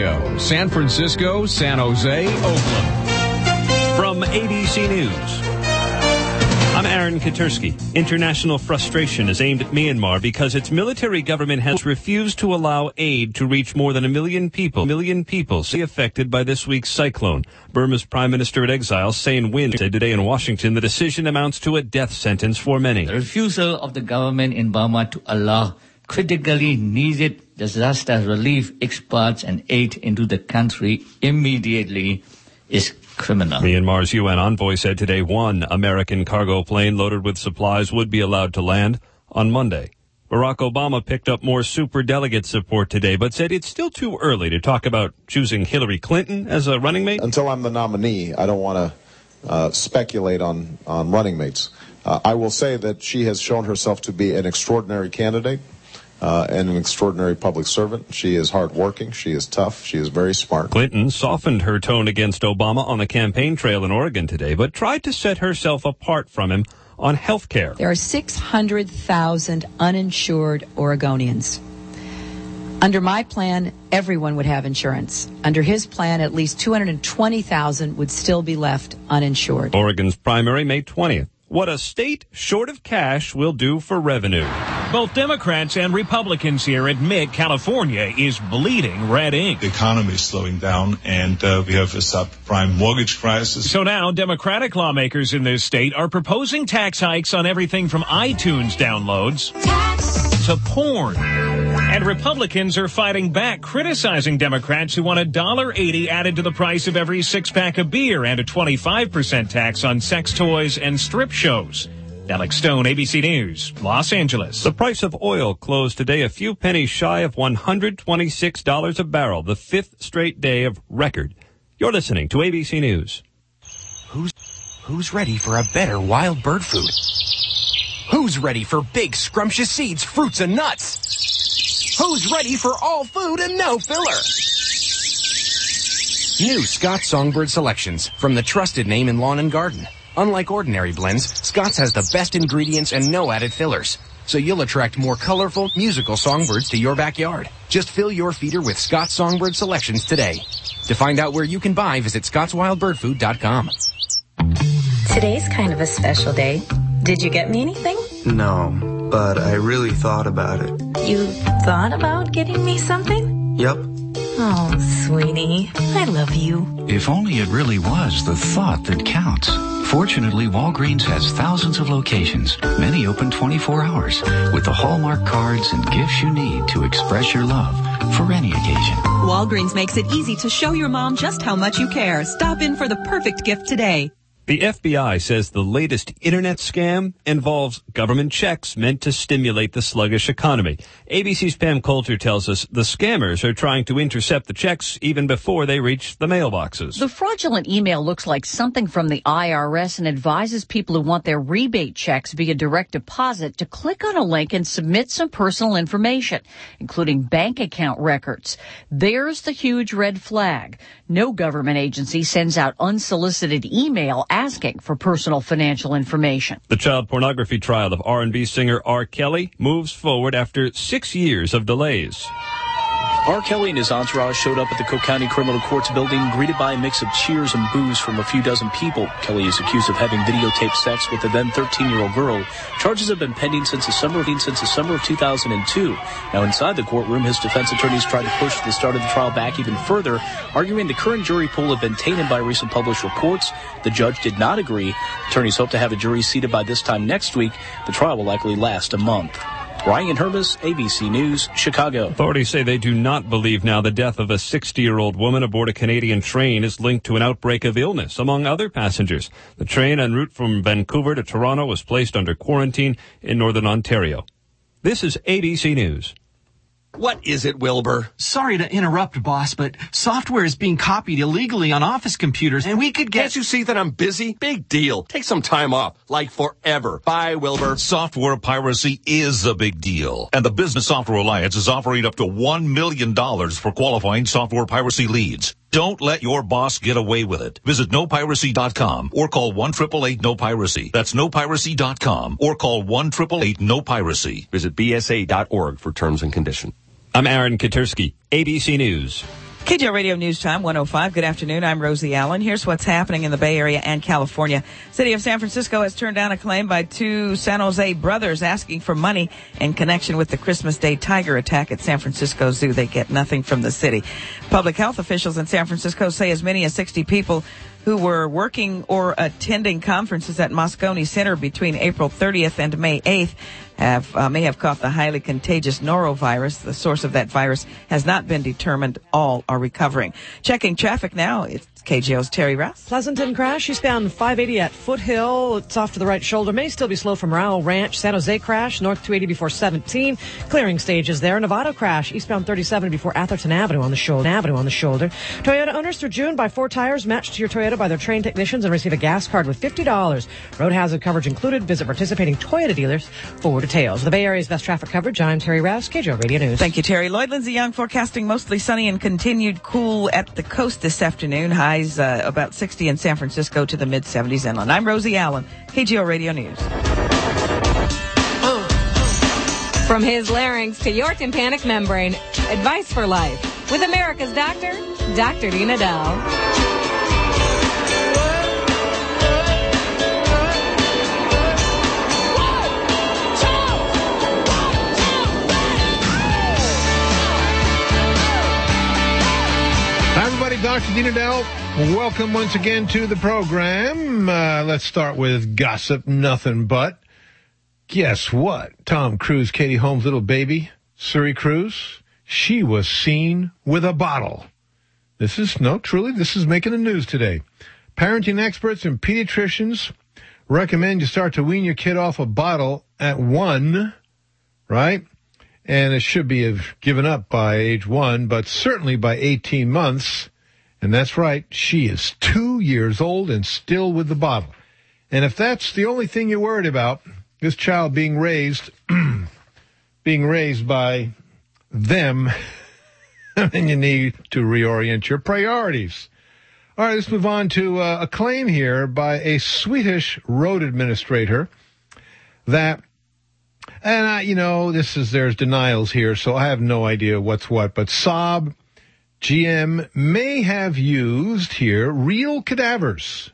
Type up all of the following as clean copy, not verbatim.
Chicago, San Francisco, San Jose, Oakland. From ABC News, I'm Aaron Katersky. International frustration is aimed at Myanmar because its military government has refused to allow aid to reach more than 1 million people affected by this week's cyclone. Burma's Prime Minister in exile, Sein Win, said today in Washington the decision amounts to a death sentence for many. The refusal of the government in Burma to allow critically needed disaster relief experts and aid into the country immediately is criminal. Myanmar's UN envoy said today one American cargo plane loaded with supplies would be allowed to land on Monday. Barack Obama picked up more superdelegate support today, but said it's still too early to talk about choosing Hillary Clinton as a running mate. Until I'm the nominee, I don't want to speculate on running mates. I will say that she has shown herself to be an extraordinary candidate. And an extraordinary public servant. She is hardworking. She is tough. She is very smart. Clinton softened her tone against Obama on the campaign trail in Oregon today, but tried to set herself apart from him on health care. There are 600,000 uninsured Oregonians. Under my plan, everyone would have insurance. Under his plan, at least 220,000 would still be left uninsured. Oregon's primary, May 20th. What a state short of cash will do for revenue. Both Democrats and Republicans here admit California is bleeding red ink. The economy is slowing down, and we have a subprime mortgage crisis. So now Democratic lawmakers in this state are proposing tax hikes on everything from iTunes downloads to porn. And Republicans are fighting back, criticizing Democrats who want $1.80 added to the price of every six-pack of beer and a 25% tax on sex toys and strip shows. Alex Stone, ABC News, Los Angeles. The price of oil closed today a few pennies shy of $126 a barrel, the fifth straight day of record. You're listening to ABC News. Who's ready for a better wild bird food? Who's ready for big, scrumptious seeds, fruits, and nuts? Who's ready for all food and no filler? New Scott's Songbird Selections from the trusted name in lawn and garden. Unlike ordinary blends, Scott's has the best ingredients and no added fillers. So you'll attract more colorful, musical songbirds to your backyard. Just fill your feeder with Scott's Songbird Selections today. To find out where you can buy, visit scottswildbirdfood.com. Today's kind of a special day. Did you get me anything? No, but I really thought about it. You thought about getting me something? Yep. Oh, sweetie, I love you. If only it really was the thought that counts. Fortunately, Walgreens has thousands of locations, many open 24 hours, with the Hallmark cards and gifts you need to express your love for any occasion. Walgreens makes it easy to show your mom just how much you care. Stop in for the perfect gift today. The FBI says the latest internet scam involves government checks meant to stimulate the sluggish economy. ABC's Pam Coulter tells us the scammers are trying to intercept the checks even before they reach the mailboxes. The fraudulent email looks like something from the IRS and advises people who want their rebate checks via direct deposit to click on a link and submit some personal information, including bank account records. There's the huge red flag. No government agency sends out unsolicited email asking for personal financial information. The child pornography trial of R&B singer R. Kelly moves forward after 6 years of delays. R. Kelly and his entourage showed up at the Cook County Criminal Courts building, greeted by a mix of cheers and boos from a few dozen people. Kelly is accused of having videotaped sex with the then 13-year-old girl. Charges have been pending since the summer of 2002. Now, inside the courtroom, his defense attorneys tried to push the start of the trial back even further, arguing the current jury pool had been tainted by recent published reports. The judge did not agree. Attorneys hope to have a jury seated by this time next week. The trial will likely last a month. Ryan Hermes, ABC News, Chicago. Authorities say they do not believe now the death of a 60-year-old woman aboard a Canadian train is linked to an outbreak of illness among other passengers. The train en route from Vancouver to Toronto was placed under quarantine in Northern Ontario. This is ABC News. What is it, Wilbur? Sorry to interrupt, boss, but software is being copied illegally on office computers, and we could get... Can't you see that I'm busy? Big deal. Take some time off, like forever. Bye, Wilbur. Software piracy is a big deal, and the Business Software Alliance is offering up to $1 million for qualifying software piracy leads. Don't let your boss get away with it. Visit nopiracy.com or call 1-888-NO-PIRACY. That's nopiracy.com or call 1-888-NO-PIRACY. Visit bsa.org for terms and conditions. I'm Aaron Katersky, ABC News. KJO Radio News Time, 105. Good afternoon. I'm Rosie Allen. Here's what's happening in the Bay Area and California. City of San Francisco has turned down a claim by two San Jose brothers asking for money in connection with the Christmas Day tiger attack at San Francisco Zoo. They get nothing from the city. Public health officials in San Francisco say as many as 60 people who were working or attending conferences at Moscone Center between April 30th and May 8th may have caught the highly contagious norovirus. The source of that virus has not been determined. All are recovering. Checking traffic now. It's KJO's Terry Ross. Pleasanton crash eastbound 580 at Foothill. It's off to the right shoulder. May still be slow from Rowell Ranch. San Jose crash north 280 before 17. Clearing stages there. Novato crash eastbound 37 before Atherton Avenue on the shoulder. Toyota owners through June buy 4 tires matched to your Toyota by their trained technicians and receive a gas card with $50. Road hazard coverage included. Visit participating Toyota dealers for details. The Bay Area's best traffic coverage. I'm Terry Rouse, KJO Radio News. Thank you, Terry. Lloyd Lindsay Young forecasting mostly sunny and continued cool at the coast this afternoon. Highs about 60 in San Francisco to the mid-70s inland. I'm Rosie Allen, KJO Radio News. From his larynx to your tympanic membrane, advice for life with America's doctor, Dr. Dina Dow. Hi, everybody. Dr. Dina Dow. Welcome once again to the program. Let's start with gossip, nothing but. Guess what? Tom Cruise, Katie Holmes' little baby, Suri Cruise, she was seen with a bottle. This is making the news today. Parenting experts and pediatricians recommend you start to wean your kid off a bottle at 1, right? And it should be given up by age 1, but certainly by 18 months. And that's right, she is 2 years old and still with the bottle. And if that's the only thing you're worried about, this child being raised by them, then you need to reorient your priorities. All right, let's move on to a claim here by a Swedish road administrator that, and there's denials here, so I have no idea what's what, but Saab GM may have used here real cadavers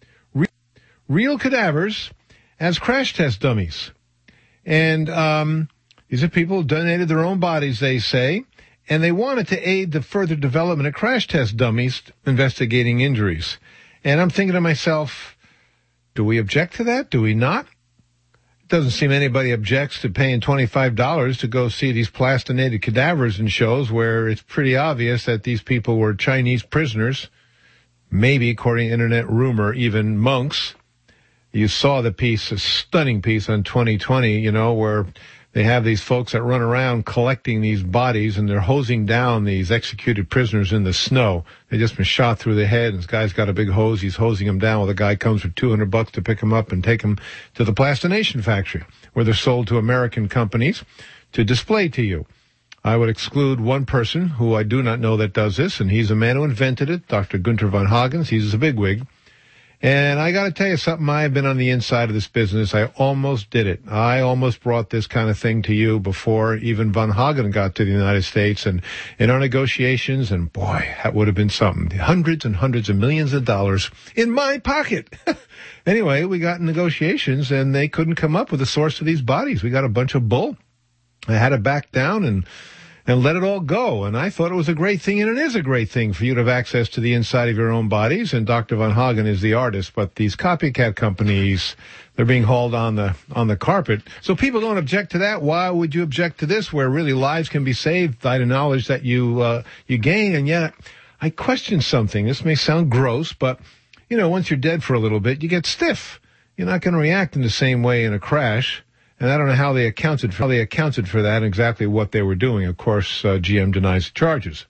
as crash test dummies. And these are people who donated their own bodies, they say, and they wanted to aid the further development of crash test dummies investigating injuries. And I'm thinking to myself, do we object to that? Do we not? It doesn't seem anybody objects to paying $25 to go see these plastinated cadavers in shows where it's pretty obvious that these people were Chinese prisoners, maybe, according to internet rumor, even monks. You saw the piece, a stunning piece on 2020, where they have these folks that run around collecting these bodies and they're hosing down these executed prisoners in the snow. They've just been shot through the head, and this guy's got a big hose. He's hosing them down while the guy comes for $200 to pick them up and take them to the plastination factory where they're sold to American companies to display to you. I would exclude one person who I do not know that does this, and he's a man who invented it, Dr. Gunther von Hagens. He's a bigwig. And I got to tell you something, I've been on the inside of this business. I almost did it. I almost brought this kind of thing to you before even von Hagen got to the United States. And in our negotiations, and boy, that would have been something. Hundreds and hundreds of millions of dollars in my pocket. Anyway, we got in negotiations, and they couldn't come up with a source of these bodies. We got a bunch of bull. I had to back down and let it all go. And I thought it was a great thing, and it is a great thing for you to have access to the inside of your own bodies. And Dr. von Hagen is the artist, but these copycat companies, they're being hauled on the carpet. So people don't object to that. Why would you object to this, where really lives can be saved by the knowledge that you gain? And yet, I question something. This may sound gross, but once you're dead for a little bit, you get stiff. You're not going to react in the same way in a crash. And I don't know how they accounted for that and exactly what they were doing. Of course, GM denies the charges.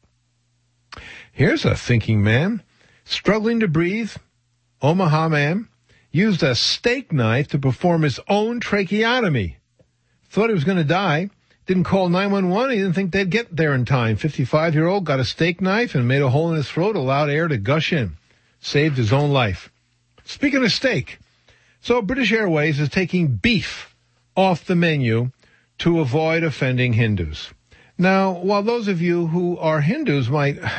Here's a thinking man. Struggling to breathe, Omaha man, used a steak knife to perform his own tracheotomy. Thought he was going to die. Didn't call 911. He didn't think they'd get there in time. 55-year-old got a steak knife and made a hole in his throat, allowed air to gush in. Saved his own life. Speaking of steak, so British Airways is taking beef off the menu to avoid offending Hindus. Now, while those of you who are Hindus might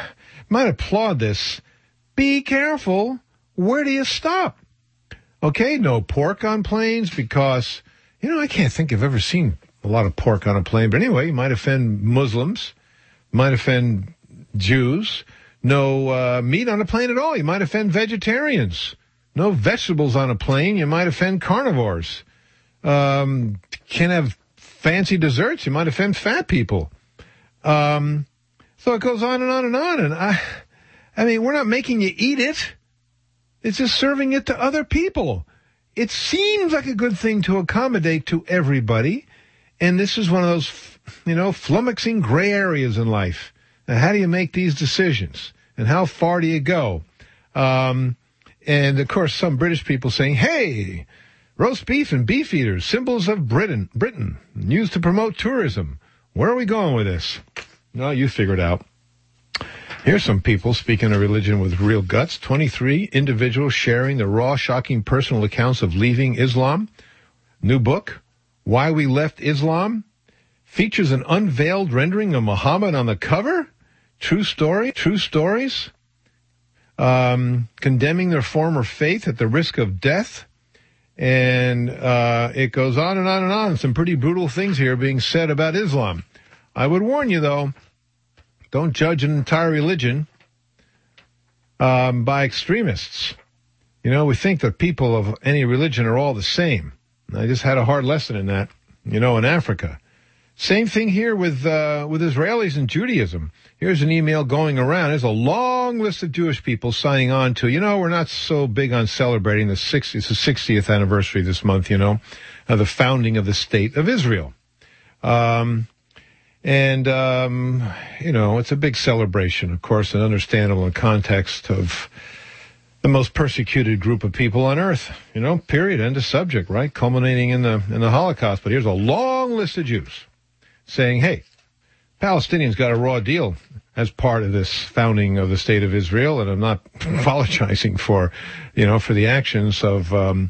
might applaud this. Be careful. Where do you stop? Okay, no pork on planes because, I can't think I've ever seen a lot of pork on a plane. But anyway, you might offend Muslims, might offend Jews. No meat on a plane at all. You might offend vegetarians. No vegetables on a plane. You might offend carnivores. Can't have fancy desserts. You might offend fat people. So it goes on and on and on. And I mean, we're not making you eat it. It's just serving it to other people. It seems like a good thing to accommodate to everybody. And this is one of those, flummoxing gray areas in life. Now, how do you make these decisions? And how far do you go? And, of course, some British people saying, hey, roast beef and beef eaters, symbols of Britain, used to promote tourism. Where are we going with this? No, you figure it out. Here's some people speaking of religion with real guts. 23 individuals sharing the raw, shocking personal accounts of leaving Islam. New book, Why We Left Islam. Features an unveiled rendering of Muhammad on the cover. True stories. Condemning their former faith at the risk of death. And it goes on and on and on. Some pretty brutal things here being said about Islam. I would warn you, though, don't judge an entire religion by extremists. We think that people of any religion are all the same. I just had a hard lesson in that, in Africa. Same thing here with Israelis and Judaism. Here's an email going around. There's a long list of Jewish people signing on to, we're not so big on celebrating it's the 60th anniversary this month, of the founding of the State of Israel. It's a big celebration, of course, and understandable in the context of the most persecuted group of people on earth, period, end of subject, right? Culminating in the Holocaust. But here's a long list of Jews saying, hey, Palestinians got a raw deal as part of this founding of the State of Israel, and I'm not apologizing for the actions of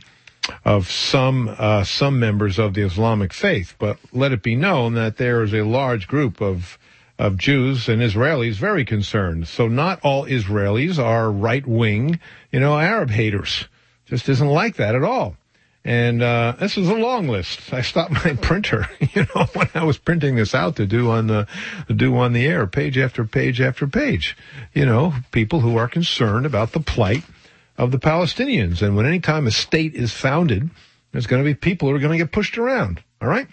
some members of the Islamic faith, but let it be known that there is a large group of Jews and Israelis very concerned. So not all Israelis are right-wing, Arab haters. Just isn't like that at all. And this is a long list. I stopped my printer, when I was printing this out to do on the air, page after page after page. People who are concerned about the plight of the Palestinians. And when any time a state is founded, there's going to be people who are going to get pushed around. All right?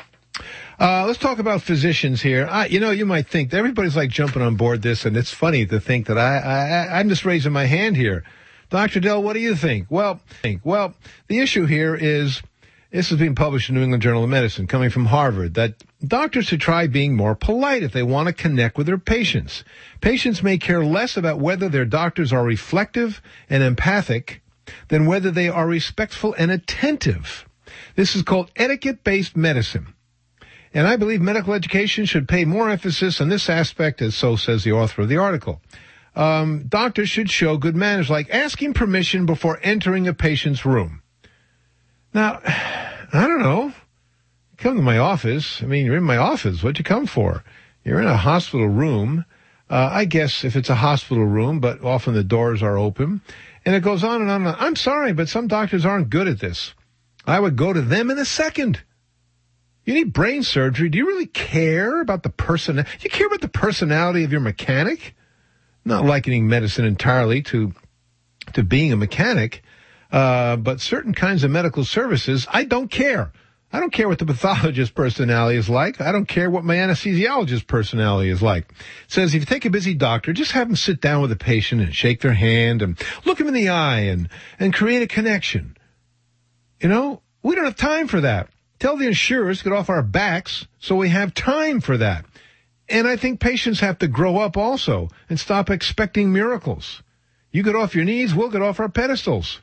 Let's talk about physicians here. You might think that everybody's like jumping on board this, and it's funny to think that I'm just raising my hand here. Dr. Dell, what do you think? Well, the issue here is, this is being published in New England Journal of Medicine, coming from Harvard, that doctors should try being more polite if they want to connect with their patients. Patients may care less about whether their doctors are reflective and empathic than whether they are respectful and attentive. This is called etiquette-based medicine. And I believe medical education should pay more emphasis on this aspect, as so says the author of the article. Doctors should show good manners, like asking permission before entering a patient's room. Now, I don't know. Come to my office. You're in my office. What'd you come for? You're in a hospital room. I guess if it's a hospital room, but often the doors are open. And it goes on and on and on. I'm sorry, but some doctors aren't good at this. I would go to them in a second. You need brain surgery. Do you really care about the person? You care about the personality of your mechanic? Not likening medicine entirely to being a mechanic, but certain kinds of medical services, I don't care. I don't care what the pathologist's personality is like. I don't care what my anesthesiologist's personality is like. It says if you take a busy doctor, just have them sit down with a patient and shake their hand and look them in the eye and create a connection. We don't have time for that. Tell the insurers to get off our backs so we have time for that. And I think patients have to grow up also and stop expecting miracles. You get off your knees, we'll get off our pedestals.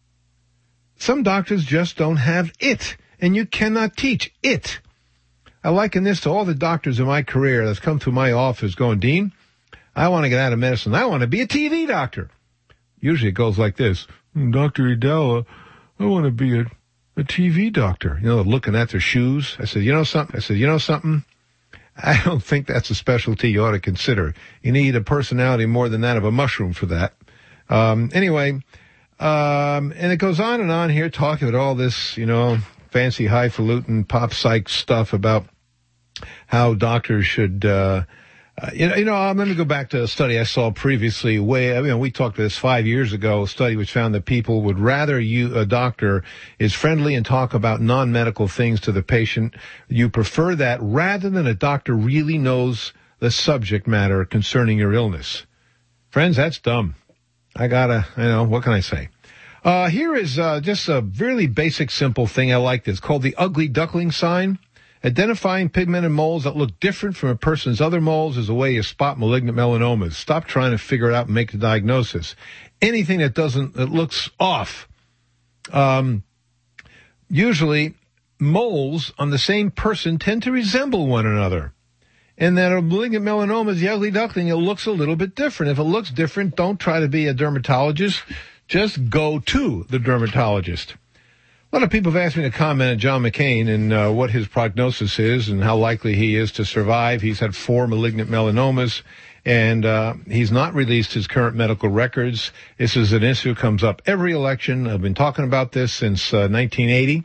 Some doctors just don't have it, and you cannot teach it. I liken this to all the doctors in my career that's come to my office going, Dean, I want to get out of medicine. I want to be a TV doctor. Usually it goes like this. Dr. Edel, I want to be a TV doctor. Looking at their shoes. I said, you know something? I don't think that's a specialty you ought to consider. You need a personality more than that of a mushroom for that. Anyway, and it goes on here talking about all this, fancy highfalutin pop psych stuff about how doctors should, I'm going to go back to a study I saw previously. We talked about this 5 years ago, a study which found that people would rather a doctor is friendly and talk about non-medical things to the patient. You prefer that rather than a doctor really knows the subject matter concerning your illness. Friends, that's dumb. What can I say? Here is just a really basic, simple thing. I like this, called the ugly duckling sign. Identifying pigmented moles that look different from a person's other moles is a way you spot malignant melanomas. Stop trying to figure it out and make the diagnosis. Anything that looks off. Usually, moles on the same person tend to resemble one another. And that a malignant melanoma is the ugly duckling. It looks a little bit different. If it looks different, don't try to be a dermatologist. Just go to the dermatologist. A lot of people have asked me to comment on John McCain and what his prognosis is and how likely he is to survive. He's had 4 malignant melanomas, and he's not released his current medical records. This is an issue that comes up every election. I've been talking about this since 1980.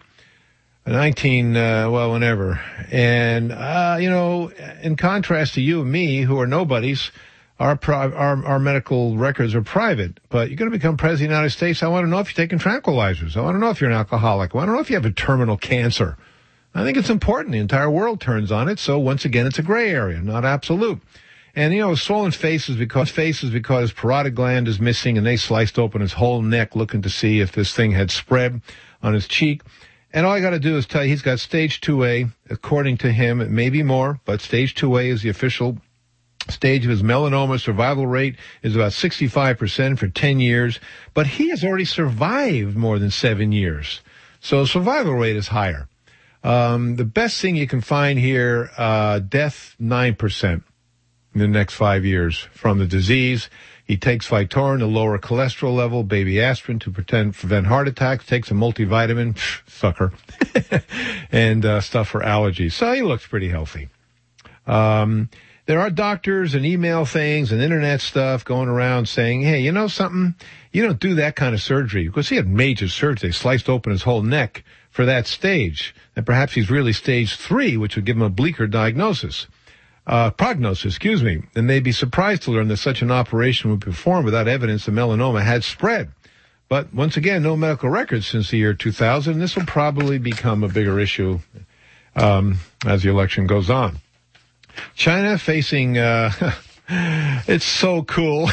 Whenever. And, in contrast to you and me, who are nobodies, our medical records are private. But you're going to become president of the United States. I want to know if you're taking tranquilizers. I want to know if you're an alcoholic. I want to know if you have a terminal cancer. I think it's important. The entire world turns on it. So once again, it's a gray area, not absolute. And, swollen face is because parotid gland is missing, and they sliced open his whole neck looking to see if this thing had spread on his cheek. And all I got to do is tell you he's got stage 2A. According to him, it may be more, but stage 2A is the official stage of his melanoma. Survival rate is about 65% for 10 years. But he has already survived more than 7 years. So survival rate is higher. The best thing you can find here, death 9% in the next 5 years from the disease. He takes Vytorin to lower cholesterol level, baby aspirin to prevent heart attacks, takes a multivitamin, sucker, and stuff for allergies. So he looks pretty healthy. There are doctors and email things and internet stuff going around saying, hey, you know something? You don't do that kind of surgery. Because he had major surgery. They sliced open his whole neck for that stage. And perhaps he's really stage 3, which would give him a bleaker prognosis, and they'd be surprised to learn that such an operation would be performed without evidence the melanoma had spread. But once again, no medical records since the year 2000, and this will probably become a bigger issue as the election goes on. China facing, it's so cool,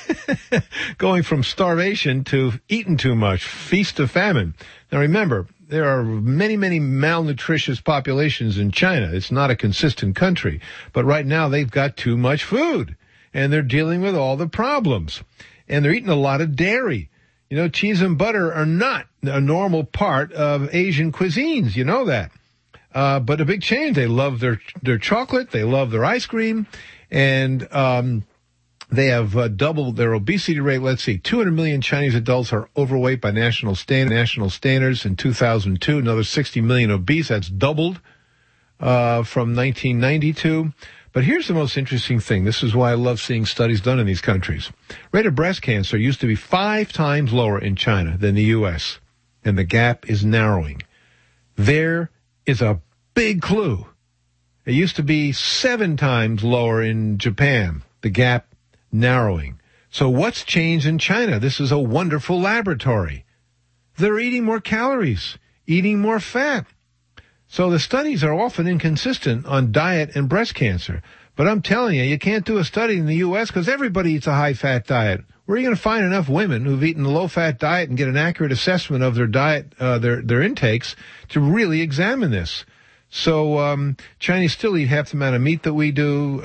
going from starvation to eating too much, feast to famine. Now remember, there are many, many malnutritious populations in China. It's not a consistent country. But right now they've got too much food, and they're dealing with all the problems. And they're eating a lot of dairy. Cheese and butter are not a normal part of Asian cuisines. You know that. But a big change. They love their chocolate. They love their ice cream. And they have doubled their obesity rate. Let's see, 200 million Chinese adults are overweight by national standards in 2002. Another 60 million obese. That's doubled from 1992. But here's the most interesting thing. This is why I love seeing studies done in these countries. Rate of breast cancer used to be 5 times lower in China than the U.S., and the gap is narrowing. There is a big clue. It used to be 7 times lower in Japan. The gap narrowing. So what's changed in China? This is a wonderful laboratory. They're eating more calories, eating more fat. So the studies are often inconsistent on diet and breast cancer. But I'm telling you, you can't do a study in the U.S. because everybody eats a high-fat diet. Where are you going to find enough women who've eaten a low-fat diet and get an accurate assessment of their diet, their intakes, to really examine this? So Chinese still eat half the amount of meat that we do,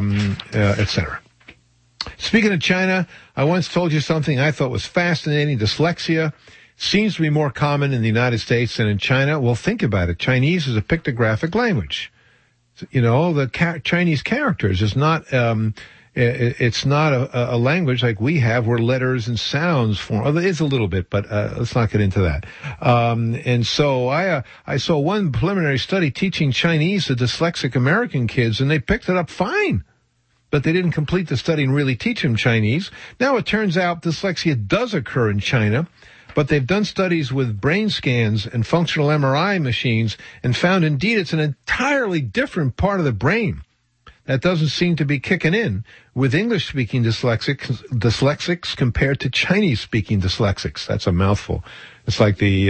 etc. Speaking of China, I once told you something I thought was fascinating. Dyslexia seems to be more common in the United States than in China. Well, think about it. Chinese is a pictographic language. The Chinese characters is not It's not a language like we have where letters and sounds form. Well, it is a little bit, but let's not get into that. And so I saw one preliminary study teaching Chinese to dyslexic American kids, and they picked it up fine. But they didn't complete the study and really teach them Chinese. Now it turns out dyslexia does occur in China, but they've done studies with brain scans and functional MRI machines and found indeed it's an entirely different part of the brain that doesn't seem to be kicking in with English-speaking dyslexics compared to Chinese-speaking dyslexics. That's a mouthful. It's like the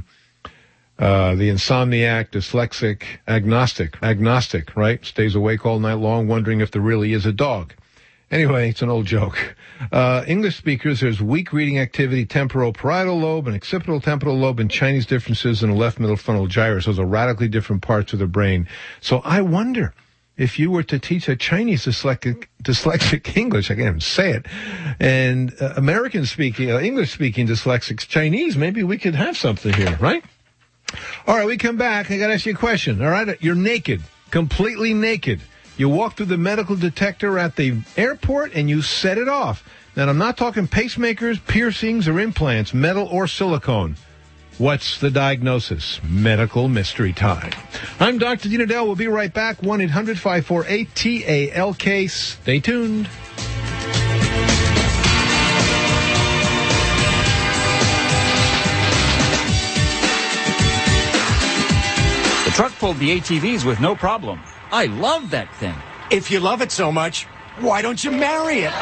insomniac, dyslexic, agnostic, right? Stays awake all night long wondering if there really is a dog. Anyway, it's an old joke. English speakers, there's weak reading activity, temporal parietal lobe and occipital temporal lobe, and Chinese differences in the left middle frontal gyrus. Those are radically different parts of the brain. So I wonder, if you were to teach a Chinese dyslexic English, I can't even say it, and American-speaking, English-speaking dyslexics Chinese, maybe we could have something here, right? All right, we come back. I got to ask you a question, all right? You're naked, completely naked. You walk through the medical detector at the airport, and you set it off. Now, I'm not talking pacemakers, piercings, or implants, metal or silicone. What's the diagnosis? Medical mystery time. I'm Dr. Dean Edell. We'll be right back. 1-800-548-TALK. Stay tuned. The truck pulled the ATVs with no problem. I love that thing. If you love it so much, why don't you marry it?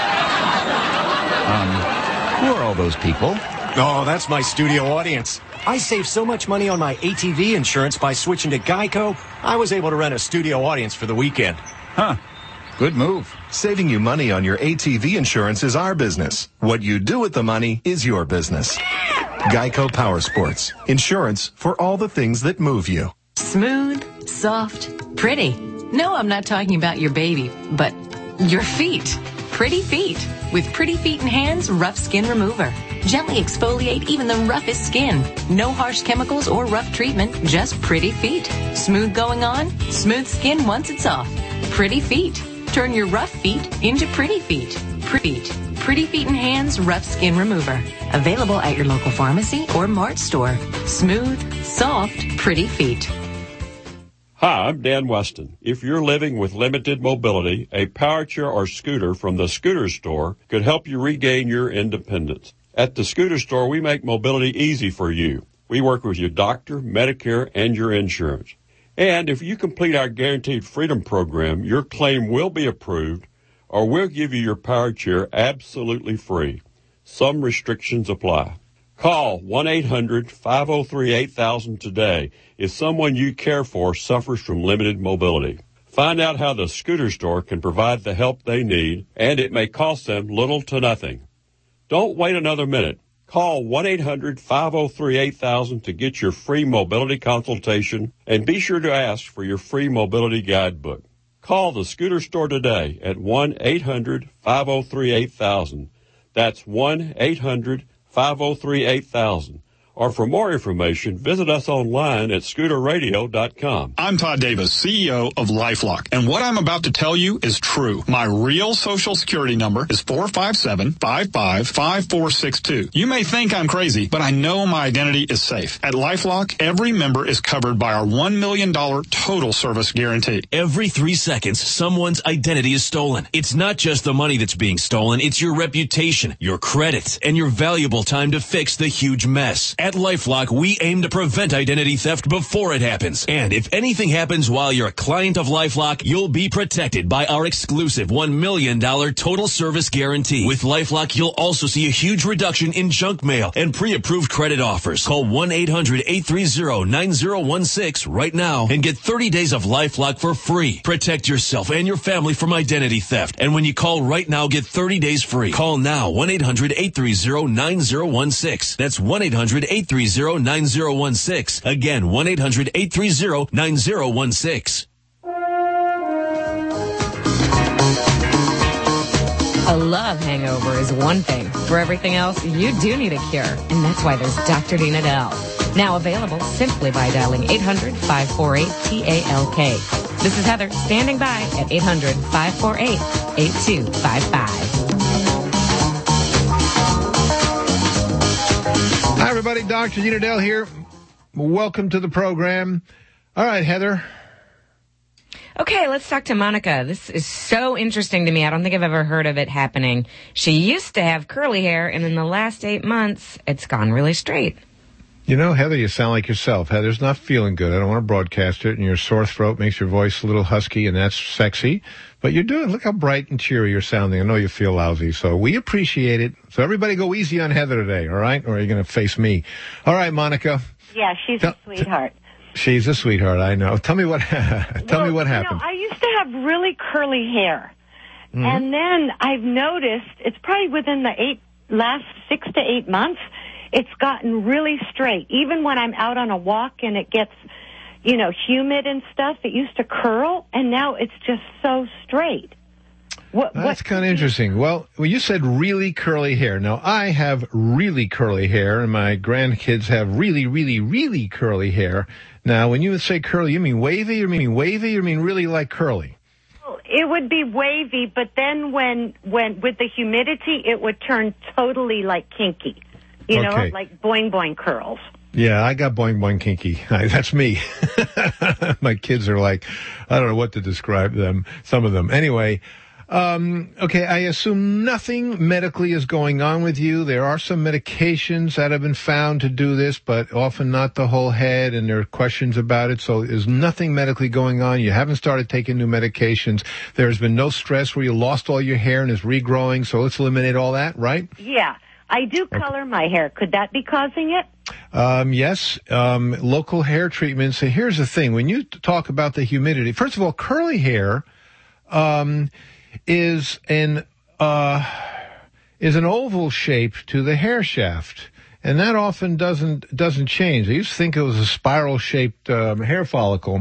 Who are all those people? Oh, that's my studio audience. I saved so much money on my ATV insurance by switching to Geico, I was able to rent a studio audience for the weekend. Huh. Good move. Saving you money on your ATV insurance is our business. What you do with the money is your business. Geico Power Sports. Insurance for all the things that move you. Smooth, soft, pretty. No, I'm not talking about your baby, but your feet. Pretty feet. With Pretty Feet and Hands Rough Skin Remover. Gently exfoliate even the roughest skin. No harsh chemicals or rough treatment, just pretty feet. Smooth going on, smooth skin once it's off. Pretty Feet. Turn your rough feet into pretty feet. Pretty Feet and Hands Rough Skin Remover. Available at your local pharmacy or Mart store. Smooth, soft, pretty feet. Hi, I'm Dan Weston. If you're living with limited mobility, a power chair or scooter from the Scooter Store could help you regain your independence. At the Scooter Store, we make mobility easy for you. We work with your doctor, Medicare, and your insurance. And if you complete our Guaranteed Freedom program, your claim will be approved, or we'll give you your power chair absolutely free. Some restrictions apply. Call 1-800-503-8000 today if someone you care for suffers from limited mobility. Find out how the Scooter Store can provide the help they need, and it may cost them little to nothing. Don't wait another minute. Call 1-800-503-8000 to get your free mobility consultation, and be sure to ask for your free mobility guidebook. Call the Scooter Store today at 1-800-503-8000. That's 1-800-503-8000. Or for more information, visit us online at scooterradio.com. I'm Todd Davis, CEO of LifeLock, and what I'm about to tell you is true. My real Social Security number is 457-55-5462. You may think I'm crazy, but I know my identity is safe. At LifeLock, every member is covered by our $1 million total service guarantee. Every 3 seconds, someone's identity is stolen. It's not just the money that's being stolen, it's your reputation, your credit, and your valuable time to fix the huge mess. At LifeLock, we aim to prevent identity theft before it happens. And if anything happens while you're a client of LifeLock, you'll be protected by our exclusive $1 million total service guarantee. With LifeLock, you'll also see a huge reduction in junk mail and pre-approved credit offers. Call 1-800-830-9016 right now and get 30 days of LifeLock for free. Protect yourself and your family from identity theft. And when you call right now, get 30 days free. Call now, 1-800-830-9016. That's 1-800-830-9016. Again, 1-800-830-9016. A love hangover is one thing. For everything else, you do need a cure. And that's why there's Dr. Dean Edell. Now available simply by dialing 800-548-TALK. This is Heather standing by at 800-548-8255. Hi, everybody. Dr. Dina Dell here. Welcome to the program. All right, Heather. Okay, let's talk to Monica. This is so interesting to me. I don't think I've ever heard of it happening. She used to have curly hair, and in the last 8 months, it's gone really straight. You know, Heather, you sound like yourself. Heather's not feeling good. I don't want to broadcast it, and your sore throat makes your voice a little husky, and that's sexy. But you're doing, look how bright and cheery you're sounding. I know you feel lousy, so we appreciate it. So everybody go easy on Heather today, all right? Or are you going to face me? All right, Monica. Yeah, she's a sweetheart. She's a sweetheart, I know. Tell me what tell me what happened. I used to have really curly hair. Mm-hmm. And then I've noticed, it's probably within the last 6 to 8 months, it's gotten really straight. Even when I'm out on a walk and it gets, humid and stuff, it used to curl, and now it's just so straight. That's kind of interesting. Well, you said really curly hair. Now, I have really curly hair, and my grandkids have really, really, really curly hair. Now, when you say curly, you mean wavy, or mean really like curly? It would be wavy, but then when with the humidity, it would turn totally like kinky. Like boing boing curls. Yeah, I got boing boing kinky. That's me. My kids are like, I don't know what to describe them, some of them. Anyway, okay, I assume nothing medically is going on with you. There are some medications that have been found to do this, but often not the whole head, and there are questions about it. So there's nothing medically going on. You haven't started taking new medications. There's been no stress where you lost all your hair and is regrowing. So let's eliminate all that, right? Yeah. I do color my hair. Could that be causing it? Yes. Local hair treatments. So here's the thing. When you talk about the humidity, first of all, curly hair, is an oval shape to the hair shaft, and that often doesn't change. I used to think it was a spiral shaped hair follicle,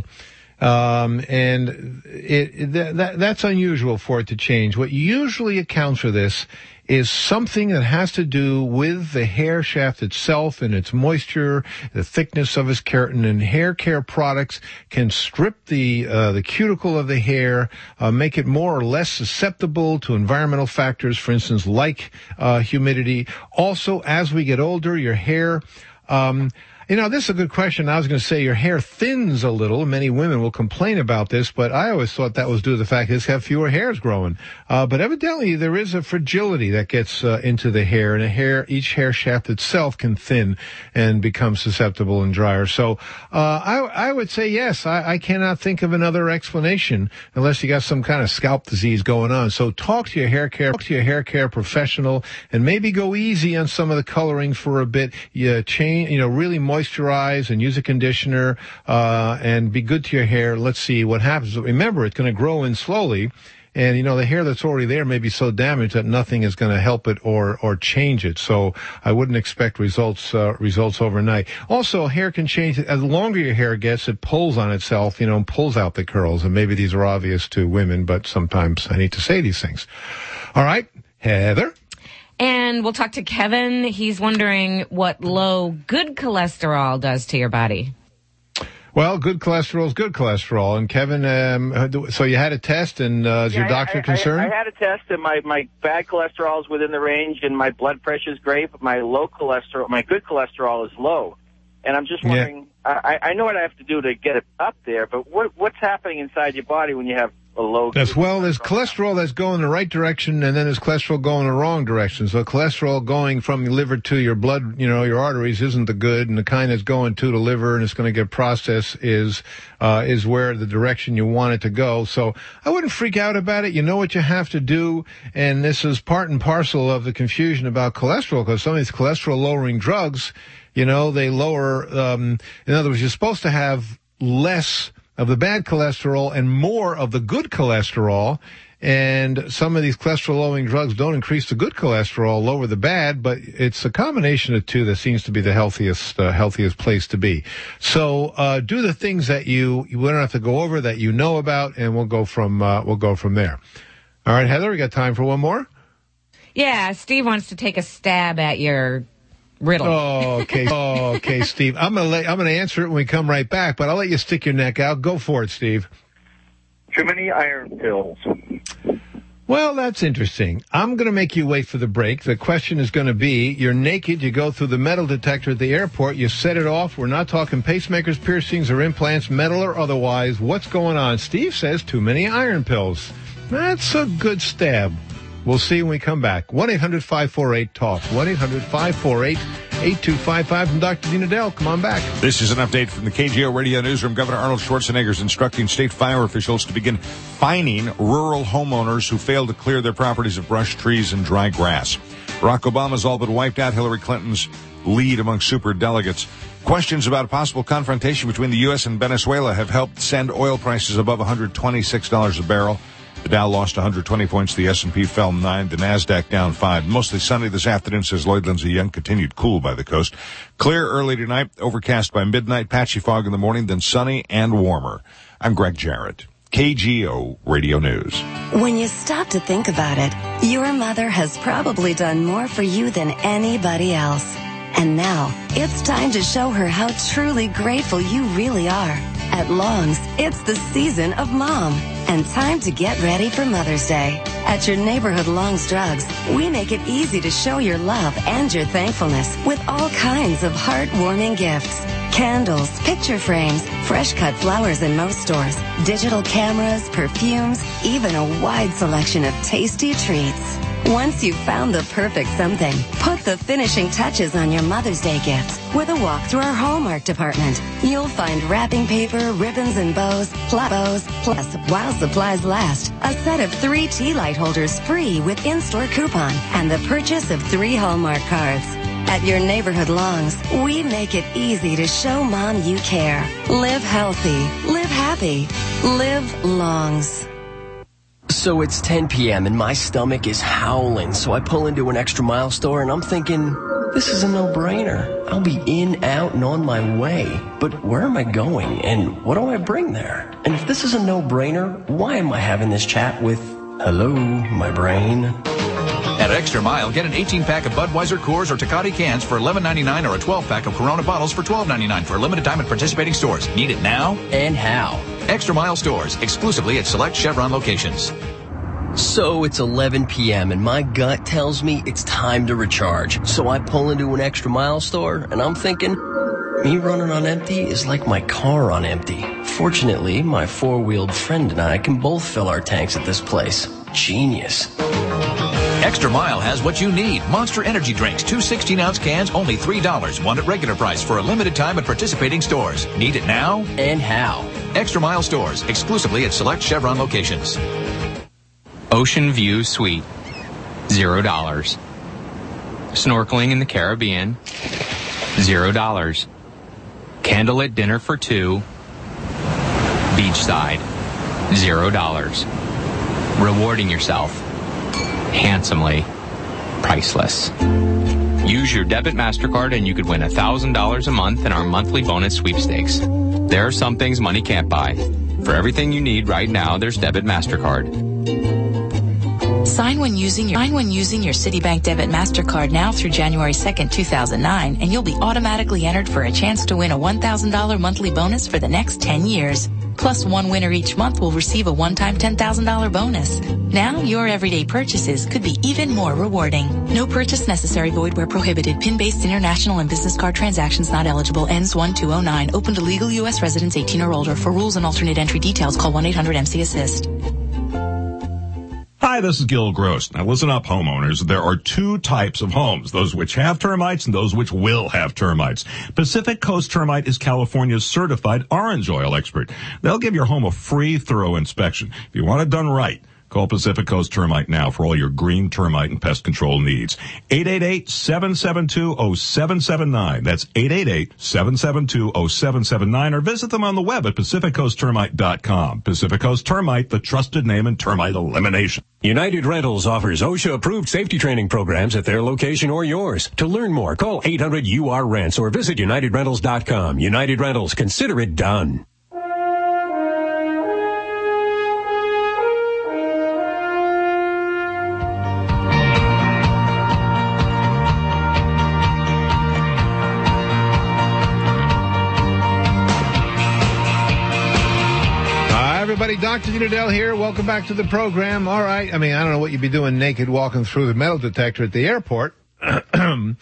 and that's unusual for it to change. What usually accounts for this is something that has to do with the hair shaft itself and its moisture, the thickness of its keratin, and hair care products can strip the cuticle of the hair, make it more or less susceptible to environmental factors, for instance, like humidity. Also, as we get older, your hair, this is a good question. I was going to say your hair thins a little. Many women will complain about this, but I always thought that was due to the fact that they have fewer hairs growing. But evidently there is a fragility that gets into the hair, and each hair shaft itself can thin and become susceptible and drier. So I would say yes. I cannot think of another explanation unless you got some kind of scalp disease going on. So talk to your hair care professional, and maybe go easy on some of the coloring for a bit. Really moisturize and use a conditioner, and be good to your hair. Let's see what happens. Remember, it's going to grow in slowly, and the hair that's already there may be so damaged that nothing is going to help it or change it. So I wouldn't expect results overnight. Also, hair can change. As the longer your hair gets, it pulls on itself, and pulls out the curls. And maybe these are obvious to women, but sometimes I need to say these things. All right, Heather. And we'll talk to Kevin. He's wondering what low good cholesterol does to your body. Well, good cholesterol is good cholesterol. And Kevin, so you had a test, and is your doctor concerned? I had a test, and my bad cholesterol is within the range, and my blood pressure is great, but my good cholesterol is low. And I'm just wondering, I know what I have to do to get it up there, but what's happening inside your body when you have a low? There's cholesterol that's going in the right direction, and then there's cholesterol going in the wrong direction. So cholesterol going from your liver to your blood, your arteries isn't the good, and the kind that's going to the liver and it's going to get processed is where the direction you want it to go. So I wouldn't freak out about it. You know what you have to do, and this is part and parcel of the confusion about cholesterol, because some of these cholesterol lowering drugs, they lower, in other words, you're supposed to have less of the bad cholesterol and more of the good cholesterol. And some of these cholesterol-lowering drugs don't increase the good cholesterol, lower the bad, but it's a combination of two that seems to be the healthiest place to be. So do the things that we don't have to go over, that you know about, and we'll go from there. All right, Heather, we got time for one more? Yeah, Steve wants to take a stab at your riddle. Okay, Steve. I'm gonna answer it when we come right back, but I'll let you stick your neck out. Go for it, Steve. Too many iron pills. Well, that's interesting. I'm going to make you wait for the break. The question is going to be, you're naked, you go through the metal detector at the airport, you set it off. We're not talking pacemakers, piercings, or implants, metal or otherwise. What's going on? Steve says too many iron pills. That's a good stab. We'll see when we come back. 1-800-548-TALK. 1-800-548-8255. And Dr. Dina Dell, come on back. This is an update from the KGO Radio Newsroom. Governor Arnold Schwarzenegger is instructing state fire officials to begin fining rural homeowners who fail to clear their properties of brush, trees, and dry grass. Barack Obama's all but wiped out Hillary Clinton's lead among superdelegates. Questions about a possible confrontation between the U.S. and Venezuela have helped send oil prices above $126 a barrel. The Dow lost 120 points. The S&P fell 9. The Nasdaq down 5. Mostly sunny this afternoon, says Lloyd Lindsay Young. Continued cool by the coast. Clear early tonight. Overcast by midnight. Patchy fog in the morning. Then sunny and warmer. I'm Greg Jarrett. KGO Radio News. When you stop to think about it, your mother has probably done more for you than anybody else. And now, it's time to show her how truly grateful you really are. At Long's, it's the season of Mom, and time to get ready for Mother's Day. At your neighborhood Long's Drugs, we make it easy to show your love and your thankfulness with all kinds of heartwarming gifts. Candles, picture frames, fresh-cut flowers in most stores, digital cameras, perfumes, even a wide selection of tasty treats. Once you've found the perfect something, put the finishing touches on your Mother's Day gifts with a walk through our Hallmark department. You'll find wrapping paper, ribbons and bows, plus, while supplies last, a set of 3 tea light holders free with in-store coupon and the purchase of 3 Hallmark cards. At your neighborhood Long's, we make it easy to show Mom you care. Live healthy, live happy, live Long's. So it's 10 p.m. and my stomach is howling, so I pull into an Extra Mile store and I'm thinking, this is a no-brainer. I'll be in, out, and on my way. But where am I going, and what do I bring there? And if this is a no-brainer, why am I having this chat with, hello, my brain? At Extra Mile, get an 18-pack of Budweiser, Coors, or Tecate cans for $11.99 or a 12-pack of Corona bottles for $12.99 for a limited time at participating stores. Need it now? And how? Extra Mile stores, exclusively at select Chevron locations. So it's 11 p.m. and my gut tells me it's time to recharge. So I pull into an Extra Mile store and I'm thinking, me running on empty is like my car on empty. Fortunately, my four-wheeled friend and I can both fill our tanks at this place. Genius. Extra Mile has what you need. Monster Energy drinks, 2 16-ounce cans, only $3. One at regular price for a limited time at participating stores. Need it now? And how? Extra Mile stores, exclusively at select Chevron locations. Ocean View Suite, $0. Snorkeling in the Caribbean, $0. Candlelit dinner for 2, beachside, $0. Rewarding yourself, handsomely, priceless. Use your debit MasterCard and you could win $1,000 a month in our monthly bonus sweepstakes. There are some things money can't buy. For everything you need right now, there's debit MasterCard. Sign when using your Citibank Debit MasterCard now through January 2nd, 2009, and you'll be automatically entered for a chance to win a $1,000 monthly bonus for the next 10 years. Plus, one winner each month will receive a one-time $10,000 bonus. Now, your everyday purchases could be even more rewarding. No purchase necessary. Void where prohibited. PIN-based international and business card transactions not eligible. Ends 1/2/09. Open to legal U.S. residents 18 or older. For rules and alternate entry details, call 1-800-MC-ASSIST. Hi, this is Gil Gross. Now listen up, homeowners. There are 2 types of homes, those which have termites and those which will have termites. Pacific Coast Termite is California's certified orange oil expert. They'll give your home a free, thorough inspection. If you want it done right, call Pacific Coast Termite now for all your green termite and pest control needs. 888-772-0779. That's 888-772-0779, or visit them on the web at PacificCoastTermite.com. Pacific Coast Termite, the trusted name in termite elimination. United Rentals offers OSHA-approved safety training programs at their location or yours. To learn more, call 800-UR-RENTS or visit UnitedRentals.com. United Rentals, consider it done. Everybody, everybody. Dr. Dean Edell here. Welcome back to the program. All right. I mean, I don't know what you'd be doing naked walking through the metal detector at the airport. And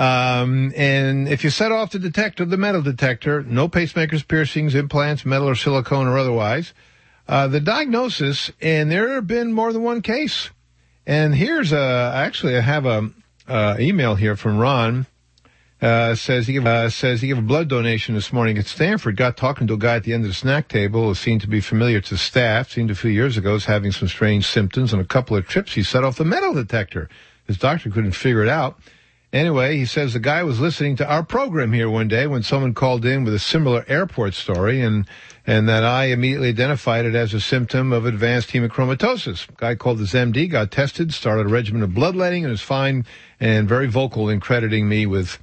if you set off the metal detector, no pacemakers, piercings, implants, metal or silicone or otherwise, the diagnosis, and there have been more than one case. And here's actually I have a email here from Ron. Says he gave a blood donation this morning at Stanford. Got talking to a guy at the end of the snack table who seemed to be familiar to staff. Seemed a few years ago was having some strange symptoms. On a couple of trips, he set off the metal detector. His doctor couldn't figure it out. Anyway, he says the guy was listening to our program here one day when someone called in with a similar airport story, and that I immediately identified it as a symptom of advanced hemochromatosis. Guy called his MD, got tested, started a regimen of bloodletting, and is fine and very vocal in crediting me with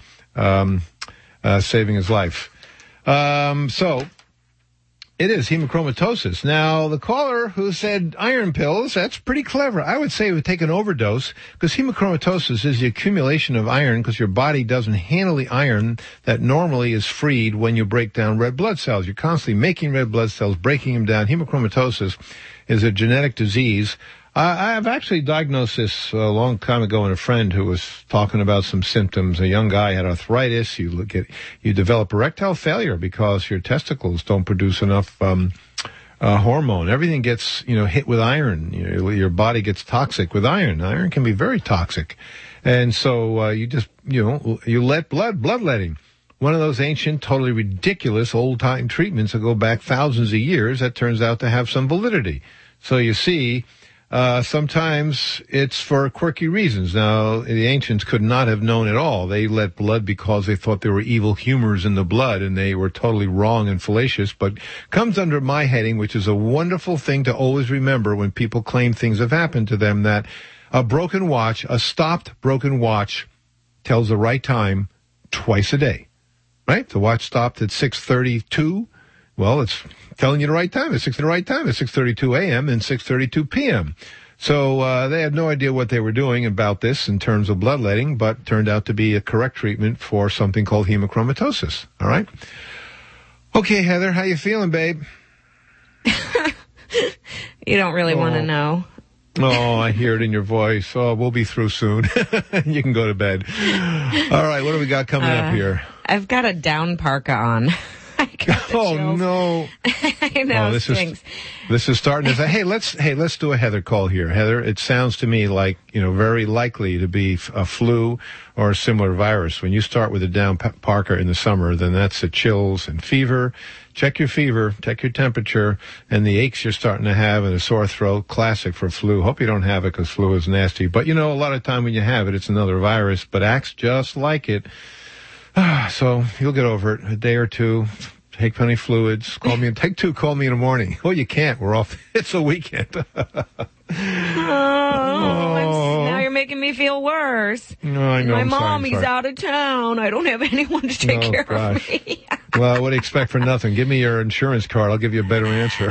saving his life. So it is hemochromatosis. Now, the caller who said iron pills, that's pretty clever. I would say it would take an overdose, because hemochromatosis is the accumulation of iron because your body doesn't handle the iron that normally is freed when you break down red blood cells. You're constantly making red blood cells, breaking them down. Hemochromatosis is a genetic disease. I've actually diagnosed this a long time ago in a friend who was talking about some symptoms. A young guy had arthritis. You develop erectile failure because your testicles don't produce enough hormone. Everything gets hit with iron. Your body gets toxic with iron. Iron can be very toxic, and so you let bloodletting. One of those ancient, totally ridiculous old-time treatments that go back thousands of years that turns out to have some validity. So you see. Sometimes it's for quirky reasons. Now, the ancients could not have known it all. They let blood because they thought there were evil humors in the blood, and they were totally wrong and fallacious, but comes under my heading, which is a wonderful thing to always remember when people claim things have happened to them, that a stopped broken watch tells the right time twice a day, right? The watch stopped at 6:32. Well, it's telling you the right time. It's 6:32 a.m. and 6:32 p.m. So they had no idea what they were doing about this in terms of bloodletting, but turned out to be a correct treatment for something called hemochromatosis. All right? Okay, Heather, how you feeling, babe? You don't really want to know. Oh, I hear it in your voice. Oh, we'll be through soon. You can go to bed. All right, what do we got coming up here? I've got a down parka on. Oh no! I know, this is starting to say, hey, let's do a Heather call here. Heather, it sounds to me like very likely to be a flu or a similar virus. When you start with a down parka in the summer, then that's the chills and fever. Check your fever, check your temperature, and the aches you're starting to have and a sore throat. Classic for flu. Hope you don't have it because flu is nasty. But a lot of time when you have it, it's another virus, but acts just like it. So you'll get over it. A day or two. Take plenty of fluids. Call me in the morning. Oh, you can't. We're off. It's a weekend. Now you're making me feel worse. No, I know. My mommy's out of town. I don't have anyone to take care of me. Well, what do you expect for nothing? Give me your insurance card. I'll give you a better answer.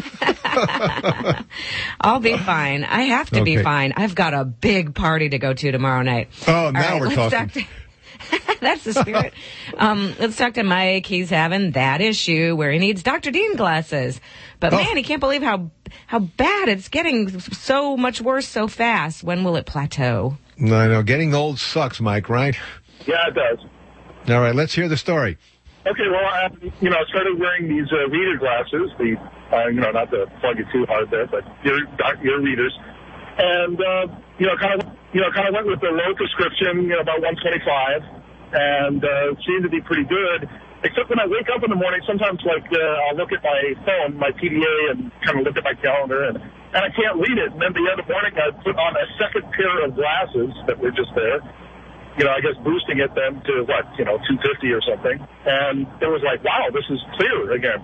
I'll be fine. I have to be fine. I've got a big party to go to tomorrow night. Oh, now we're talking. That's the spirit. Let's talk to Mike. He's having that issue where he needs Dr. Dean glasses. But man, he can't believe how bad it's getting so much worse so fast. When will it plateau? No, I know. Getting old sucks, Mike, right? Yeah, it does. All right, let's hear the story. Okay, well, I started wearing these reader glasses, not to plug it too hard there, but your readers. And, kind of went with the low prescription, about 125, and seemed to be pretty good. Except when I wake up in the morning, sometimes, I'll look at my phone, my PDA, and kind of look at my calendar, and I can't read it. And then the other morning, I put on a second pair of glasses that were just there, I guess boosting it then to, 250 or something. And it was like, wow, this is clear again.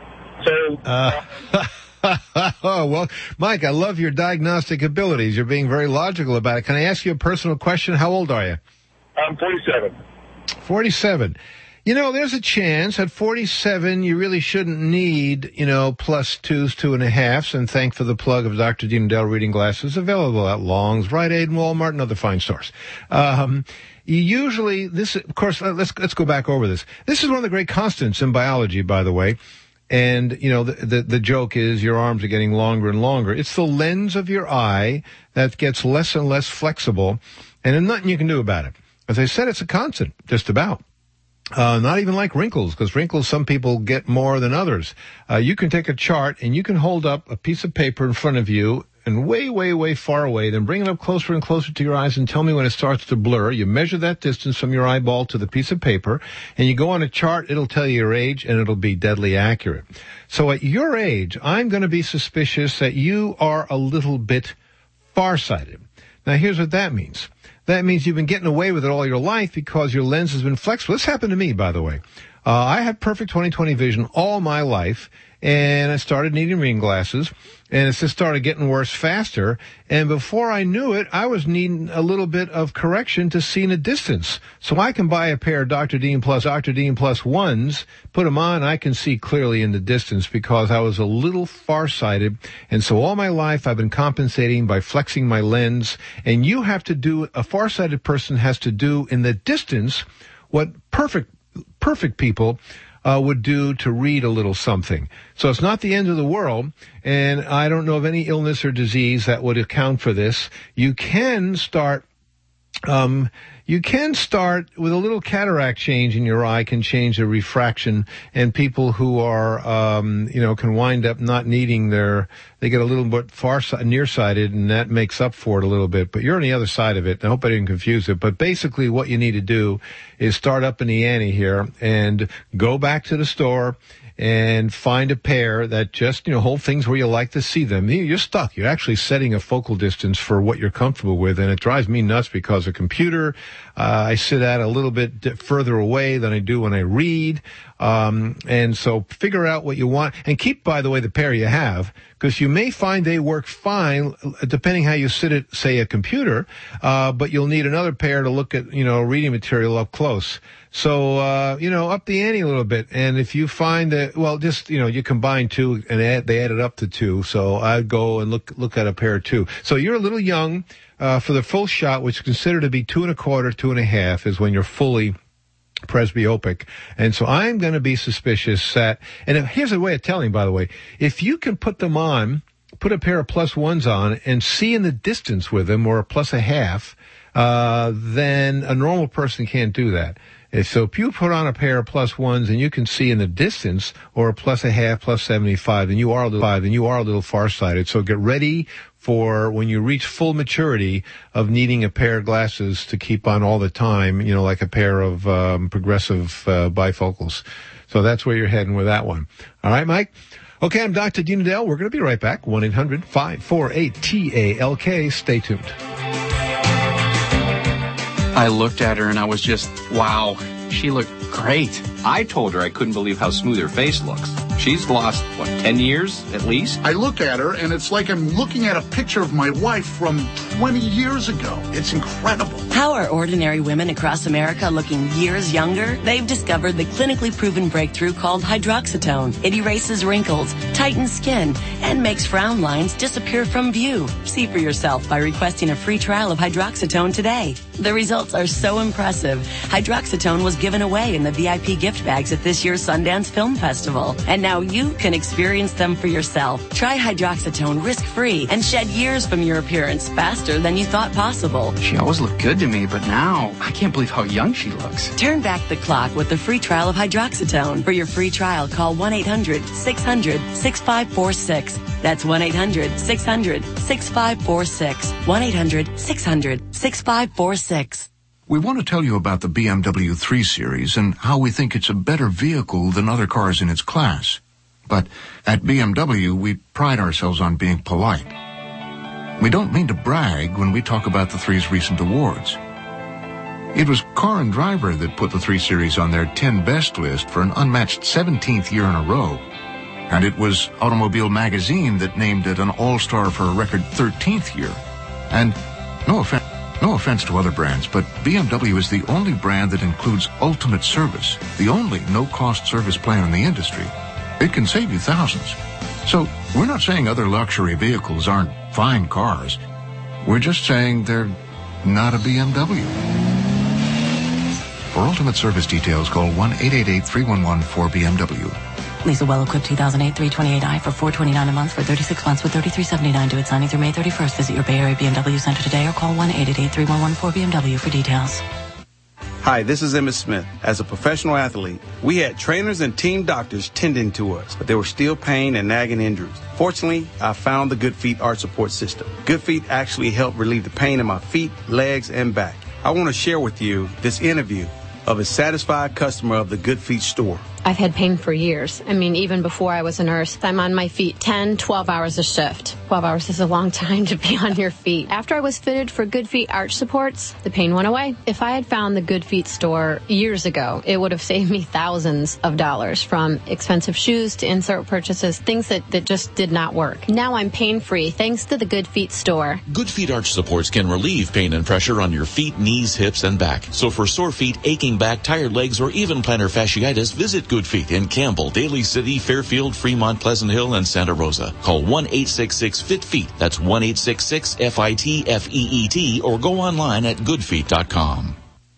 So... Oh, well, Mike, I love your diagnostic abilities. You're being very logical about it. Can I ask you a personal question? How old are you? I'm 47. 47. There's a chance at 47 you really shouldn't need, plus 2s, 2.5s, and thank for the plug of Dr. Dean Edell reading glasses available at Long's, Rite Aid, and Walmart, and other fine stores. Usually, of course, let's go back over this. This is one of the great constants in biology, by the way. And, you know, the joke is your arms are getting longer and longer. It's the lens of your eye that gets less and less flexible, and there's nothing you can do about it. As I said, it's a constant, just about. Not even like wrinkles, because wrinkles some people get more than others. You can take a chart and you can hold up a piece of paper in front of you and way, way, way far away, then bring it up closer and closer to your eyes and tell me when it starts to blur. You measure that distance from your eyeball to the piece of paper, and you go on a chart, it'll tell you your age, and it'll be deadly accurate. So at your age, I'm going to be suspicious that you are a little bit farsighted. Now, here's what that means. That means you've been getting away with it all your life because your lens has been flexible. This happened to me, by the way. I had perfect 20/20 vision all my life, and I started needing reading glasses, and it just started getting worse faster. And before I knew it, I was needing a little bit of correction to see in the distance. So I can buy a pair of Dr. Dean Plus ones, put them on, I can see clearly in the distance because I was a little farsighted. And so all my life I've been compensating by flexing my lens. And you have to do, a farsighted person has to do in the distance what perfect people would do to read a little something. So it's not the end of the world, and I don't know of any illness or disease that would account for this. You can start with a little cataract change in your eye can change the refraction, and people who are, can wind up not needing they get a little bit nearsighted, and that makes up for it a little bit. But you're on the other side of it. I hope I didn't confuse it. But basically what you need to do is start up in the ante here and go back to the store and find a pair that just, hold things where you like to see them. You're stuck. You're actually setting a focal distance for what you're comfortable with, and it drives me nuts because a computer, I sit at a little bit further away than I do when I read. And so figure out what you want, and keep, by the way, the pair you have, because you may find they work fine depending how you sit at, say, a computer, but you'll need another pair to look at, reading material up close. So, up the ante a little bit. And if you find that, you combine two and they added up to two. So I'd go and look at a pair of two. So you're a little young, for the full shot, which is considered to be 2 1/4, 2 1/2 is when you're fully presbyopic. And so I'm going to be suspicious that, and here's a way of telling, by the way, if you can put them on, put a pair of +1s on and see in the distance with them, or a +1/2, then a normal person can't do that. So if you put on a pair of +1s and you can see in the distance, or a +1/2, +75, then you are a little farsighted. So get ready for when you reach full maturity of needing a pair of glasses to keep on all the time, like a pair of progressive bifocals. So that's where you're heading with that one. All right, Mike? Okay, I'm Dr. Dean Edell. We're going to be right back. 1-800-548-TALK. Stay tuned. I looked at her and I was just, wow, she looked great. I told her I couldn't believe how smooth her face looks. She's lost, 10 years at least? I look at her and it's like I'm looking at a picture of my wife from 20 years ago. It's incredible. How are ordinary women across America looking years younger? They've discovered the clinically proven breakthrough called hydroxytone. It erases wrinkles, tightens skin, and makes frown lines disappear from view. See for yourself by requesting a free trial of hydroxytone today. The results are so impressive. Hydroxytone was given away in the VIP gift bags at this year's Sundance Film Festival. And now you can experience them for yourself. Try hydroxytone risk-free and shed years from your appearance faster than you thought possible. She always looked good to me, but now I can't believe how young she looks. Turn back the clock with the free trial of hydroxytone. For your free trial, call 1-800-600-6546. That's 1-800-600-6546. 1-800-600-6546. We want to tell you about the BMW 3 Series and how we think it's a better vehicle than other cars in its class. But at BMW, we pride ourselves on being polite. We don't mean to brag when we talk about the 3's recent awards. It was Car and Driver that put the 3 Series on their 10 best list for an unmatched 17th year in a row. And it was Automobile Magazine that named it an all-star for a record 13th year. And no offense to other brands, but BMW is the only brand that includes ultimate service, the only no-cost service plan in the industry. It can save you thousands. So we're not saying other luxury vehicles aren't fine cars. We're just saying they're not a BMW. For ultimate service details, call 1-888-311-4BMW. Lease a well-equipped 2008 328i for $429 a month for 36 months with $33.79 due at signing through May 31st. Visit your Bay Area BMW Center today or call 1-888-3114-BMW for details. Hi, this is Emmett Smith. As a professional athlete, we had trainers and team doctors tending to us, but there were still pain and nagging injuries. Fortunately, I found the Good Feet Arch Support System. Good Feet actually helped relieve the pain in my feet, legs, and back. I want to share with you this interview of a satisfied customer of the Good Feet store. I've had pain for years. I mean, even before I was a nurse, I'm on my feet 10, 12 hours a shift. 12 hours is a long time to be on your feet. After I was fitted for Good Feet arch supports, the pain went away. If I had found the Good Feet store years ago, it would have saved me thousands of dollars, from expensive shoes to insert purchases, things that just did not work. Now I'm pain-free thanks to the Good Feet store. Good Feet arch supports can relieve pain and pressure on your feet, knees, hips, and back. So for sore feet, aching back, tired legs, or even plantar fasciitis, visit Good Feet in Campbell, Daly City, Fairfield, Fremont, Pleasant Hill, and Santa Rosa. Call 1-866-FIT-FEET. That's 1-866-FIT-FEET, or go online at goodfeet.com.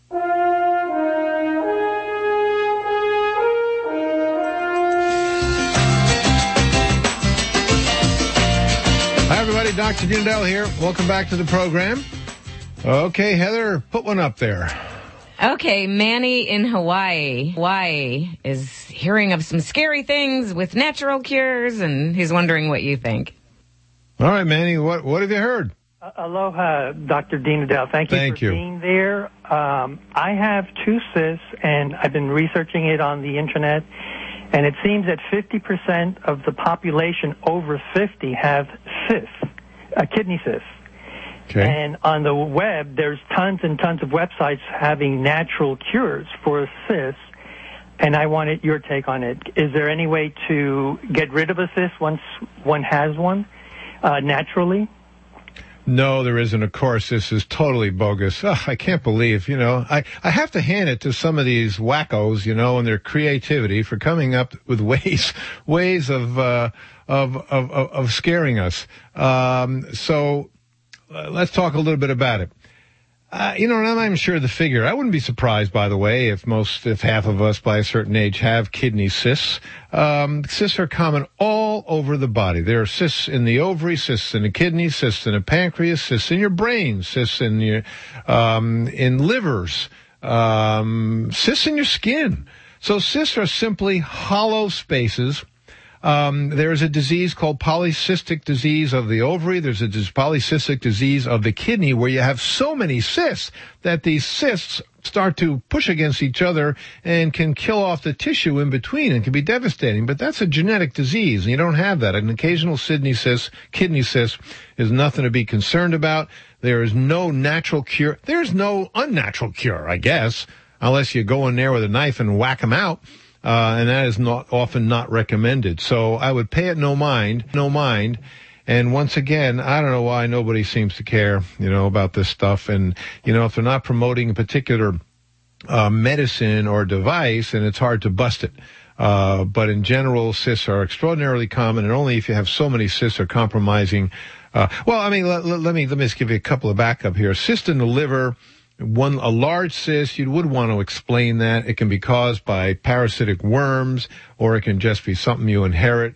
Hi, everybody. Dr. Dindell here. Welcome back to the program. Okay, Heather, put one up there. Okay, Manny in Hawaii is hearing of some scary things with natural cures, and he's wondering what you think. All right, Manny, what have you heard? Aloha, Dr. Dindell. Thank you for being there. I have two cysts, and I've been researching it on the internet, and it seems that 50% of the population over 50 have cysts, kidney cysts. Okay. And on the web, there's tons and tons of websites having natural cures for cysts, and I wanted your take on it. Is there any way to get rid of a cyst once one has one, naturally? No, there isn't. Of course, this is totally bogus. I can't believe, I have to hand it to some of these wackos, and their creativity for coming up with ways of scaring us. So let's talk a little bit about it. I'm not even sure of the figure. I wouldn't be surprised, by the way, if half of us by a certain age have kidney cysts. Cysts are common all over the body. There are cysts in the ovary, cysts in the kidney, cysts in the pancreas, cysts in your brain, cysts in your, in livers, cysts in your skin. So cysts are simply hollow spaces. There's a disease called polycystic disease of the ovary. There's a polycystic disease of the kidney, where you have so many cysts that these cysts start to push against each other and can kill off the tissue in between and can be devastating. But that's a genetic disease, and you don't have that. An occasional kidney cyst is nothing to be concerned about. There is no natural cure. There's no unnatural cure, I guess, unless you go in there with a knife and whack them out. And that is often not recommended. So I would pay it no mind. And once again, I don't know why nobody seems to care, about this stuff. And, if they're not promoting a particular medicine or device, and it's hard to bust it. But in general, cysts are extraordinarily common, and only if you have so many cysts are compromising. Let me just give you a couple of backup here. Cyst in the liver. A large cyst, you would want to explain that. It can be caused by parasitic worms, or it can just be something you inherit,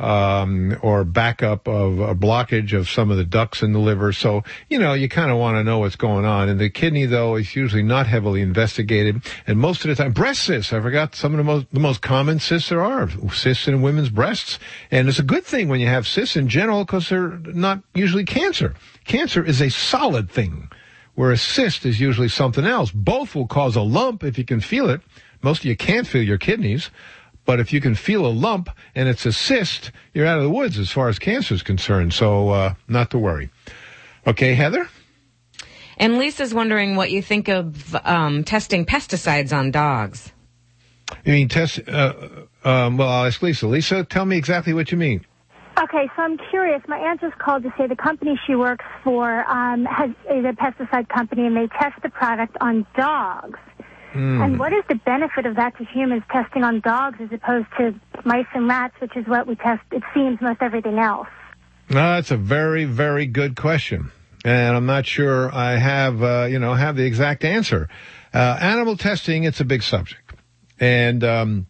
or backup of a blockage of some of the ducts in the liver. So, you kind of want to know what's going on. And the kidney, though, is usually not heavily investigated. And most of the time, breast cysts. I forgot some of the most common cysts there are. Cysts in women's breasts. And it's a good thing when you have cysts in general, because they're not usually cancer. Cancer is a solid thing, where a cyst is usually something else. Both will cause a lump if you can feel it. Most of you can't feel your kidneys. But if you can feel a lump and it's a cyst, you're out of the woods as far as cancer is concerned. So not to worry. Okay, Heather? And Lisa's wondering what you think of testing pesticides on dogs. You mean I'll ask Lisa. Lisa, tell me exactly what you mean. Okay, so I'm curious. My aunt just called to say the company she works for is a pesticide company, and they test the product on dogs. And what is the benefit of that to humans, testing on dogs as opposed to mice and rats, which is what we test, it seems, most everything else? That's a very, very good question. And I'm not sure I have the exact answer. Animal testing, it's a big subject. And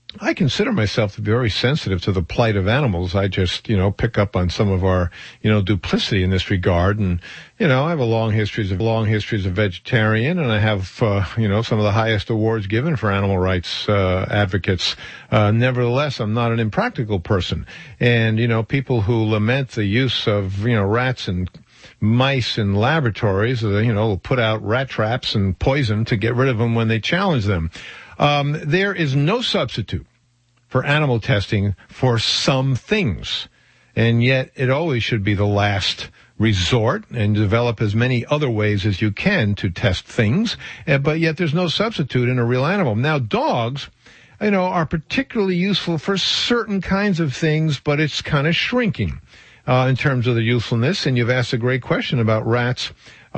I consider myself to be very sensitive to the plight of animals. I just, pick up on some of our, duplicity in this regard. And, I have a long history as a vegetarian, and I have, some of the highest awards given for animal rights, advocates. Nevertheless, I'm not an impractical person. And, people who lament the use of, rats and mice in laboratories, will put out rat traps and poison to get rid of them when they challenge them. There is no substitute for animal testing for some things, and yet it always should be the last resort, and develop as many other ways as you can to test things, but yet there's no substitute in a real animal. Now, dogs, are particularly useful for certain kinds of things, but it's kind of shrinking in terms of the usefulness, and you've asked a great question about rats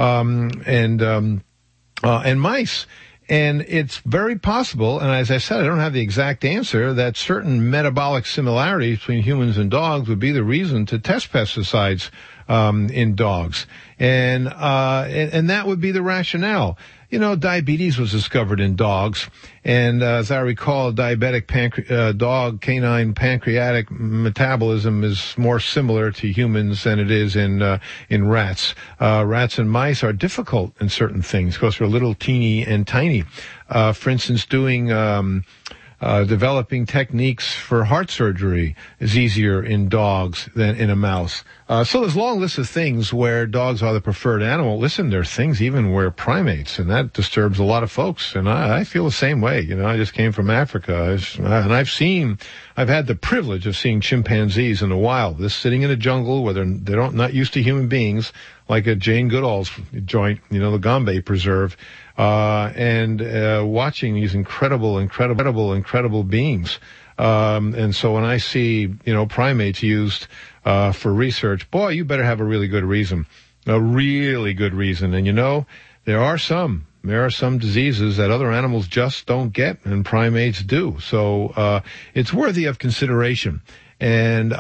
and mice. And it's very possible, and as I said, I don't have the exact answer, that certain metabolic similarities between humans and dogs would be the reason to test pesticides in dogs. And that would be the rationale. Diabetes was discovered in dogs, and as I recall, diabetic dog canine pancreatic metabolism is more similar to humans than it is in rats. Rats and mice are difficult in certain things because they're little, teeny, and tiny. For instance, developing techniques for heart surgery is easier in dogs than in a mouse. So there's a long list of things where dogs are the preferred animal. Listen, there are things even where primates, and that disturbs a lot of folks. And I feel the same way. I just came from Africa, and I've had the privilege of seeing chimpanzees in the wild. This sitting in a jungle where they're not used to human beings, like at Jane Goodall's joint, the Gombe Preserve. And watching these incredible beings. And so when I see, primates used for research, boy, you better have a really good reason. A really good reason. And there are some diseases that other animals just don't get, and primates do. So it's worthy of consideration. And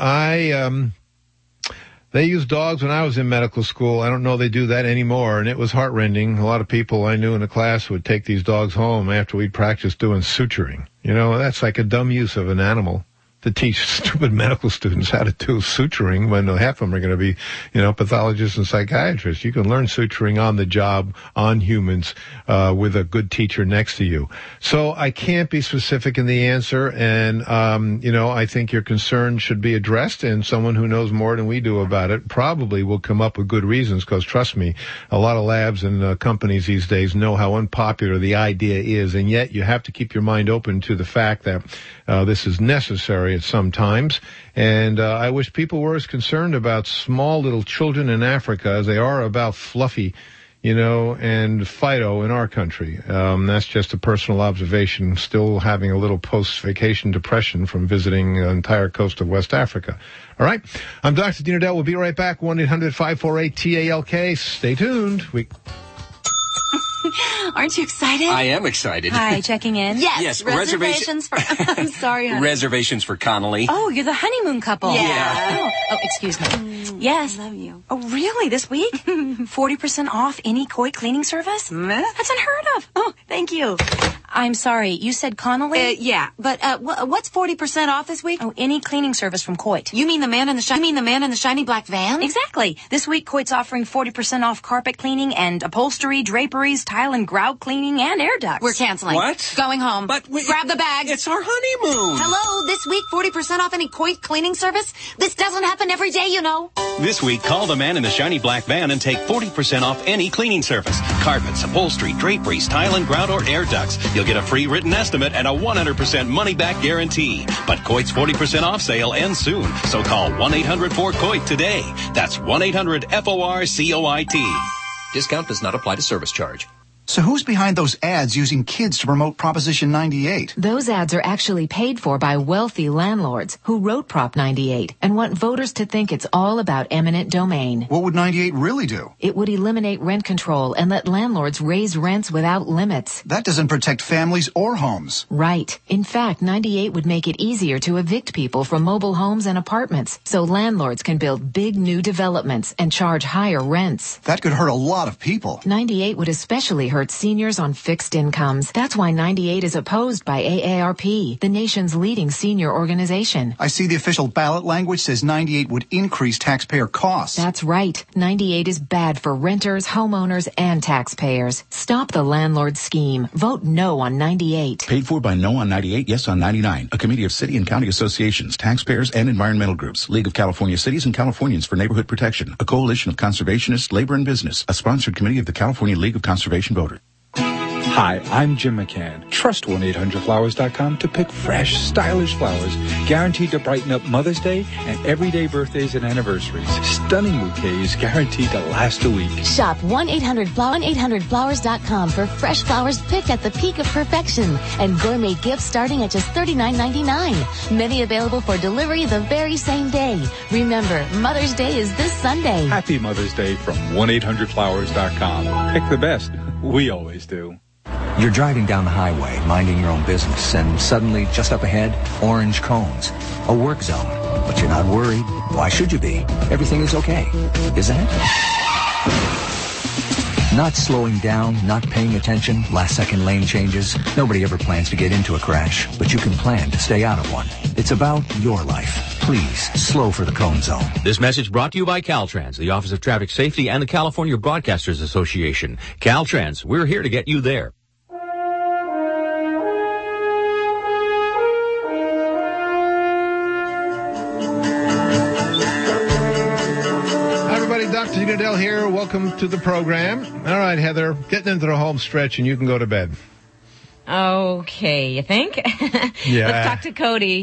they used dogs when I was in medical school. I don't know they do that anymore, and it was heartrending. A lot of people I knew in the class would take these dogs home after we'd practice doing suturing. That's like a dumb use of an animal to teach stupid medical students how to do suturing when half of them are going to be, pathologists and psychiatrists. You can learn suturing on the job, on humans, with a good teacher next to you. So I can't be specific in the answer, and, I think your concern should be addressed, and someone who knows more than we do about it probably will come up with good reasons, because trust me, a lot of labs and companies these days know how unpopular the idea is, and yet you have to keep your mind open to the fact that this is necessary at some times. And I wish people were as concerned about small little children in Africa as they are about Fluffy, and Fido in our country. That's just a personal observation, still having a little post-vacation depression from visiting the entire coast of West Africa. All right. I'm Dr. Dean Odell. We'll be right back. 1-800-548-TALK. Stay tuned. Aren't you excited? I am excited. Hi, checking in? Yes. Reservations for... I'm sorry, honey. Reservations for Connolly. Oh, you're the honeymoon couple. Yeah. Oh, excuse me. Yes. I love you. Oh, really? This week? 40% off any Coit cleaning service? That's unheard of. Oh, thank you. I'm sorry. You said Connolly? Yeah. But what's 40% off this week? Oh, any cleaning service from Coit. You mean the man in the shiny black van? Exactly. This week, Coit's offering 40% off carpet cleaning and upholstery, draperies, tile and grout cleaning, and air ducts. We're canceling. What? Going home. But grab the bag. It's our honeymoon. Hello, this week 40% off any Coit cleaning service? This doesn't happen every day, This week, call the man in the shiny black van and take 40% off any cleaning service. Carpets, upholstery, draperies, tile and grout, or air ducts. You'll get a free written estimate and a 100% money-back guarantee. But Coit's 40% off sale ends soon, so call 1-800-4COIT today. That's 1-800-FORCOIT. Discount does not apply to service charge. So who's behind those ads using kids to promote Proposition 98? Those ads are actually paid for by wealthy landlords who wrote Prop 98 and want voters to think it's all about eminent domain. What would 98 really do? It would eliminate rent control and let landlords raise rents without limits. That doesn't protect families or homes. Right. In fact, 98 would make it easier to evict people from mobile homes and apartments so landlords can build big new developments and charge higher rents. That could hurt a lot of people. 98 would especially hurt hurt seniors on fixed incomes. That's why 98 is opposed by AARP, the nation's leading senior organization. I see the official ballot language says 98 would increase taxpayer costs. That's right. 98 is bad for renters, homeowners, and taxpayers. Stop the landlord scheme. Vote no on 98. Paid for by No on 98, Yes on 99. A committee of city and county associations, taxpayers, and environmental groups. League of California Cities and Californians for Neighborhood Protection. A coalition of conservationists, labor, and business. A sponsored committee of the California League of Conservation Voters. Hi, I'm Jim McCann. Trust 1-800-Flowers.com to pick fresh, stylish flowers guaranteed to brighten up Mother's Day and everyday birthdays and anniversaries. Stunning bouquets guaranteed to last a week. Shop 1-800-Flowers.com for fresh flowers picked at the peak of perfection and gourmet gifts starting at just $39.99. Many available for delivery the very same day. Remember, Mother's Day is this Sunday. Happy Mother's Day from 1-800-Flowers.com. Pick the best. We always do. You're driving down the highway, minding your own business, and suddenly, just up ahead, orange cones. A work zone. But you're not worried. Why should you be? Everything is okay, isn't it? Not slowing down, not paying attention, last-second lane changes. Nobody ever plans to get into a crash, but you can plan to stay out of one. It's about your life. Please, slow for the cone zone. This message brought to you by Caltrans, the Office of Traffic Safety, and the California Broadcasters Association. Caltrans, we're here to get you there. Dr. Goodell here. Welcome to the program. All right, Heather, getting into the home stretch, and you can go to bed. Okay, you think? Yeah. Let's talk to Cody.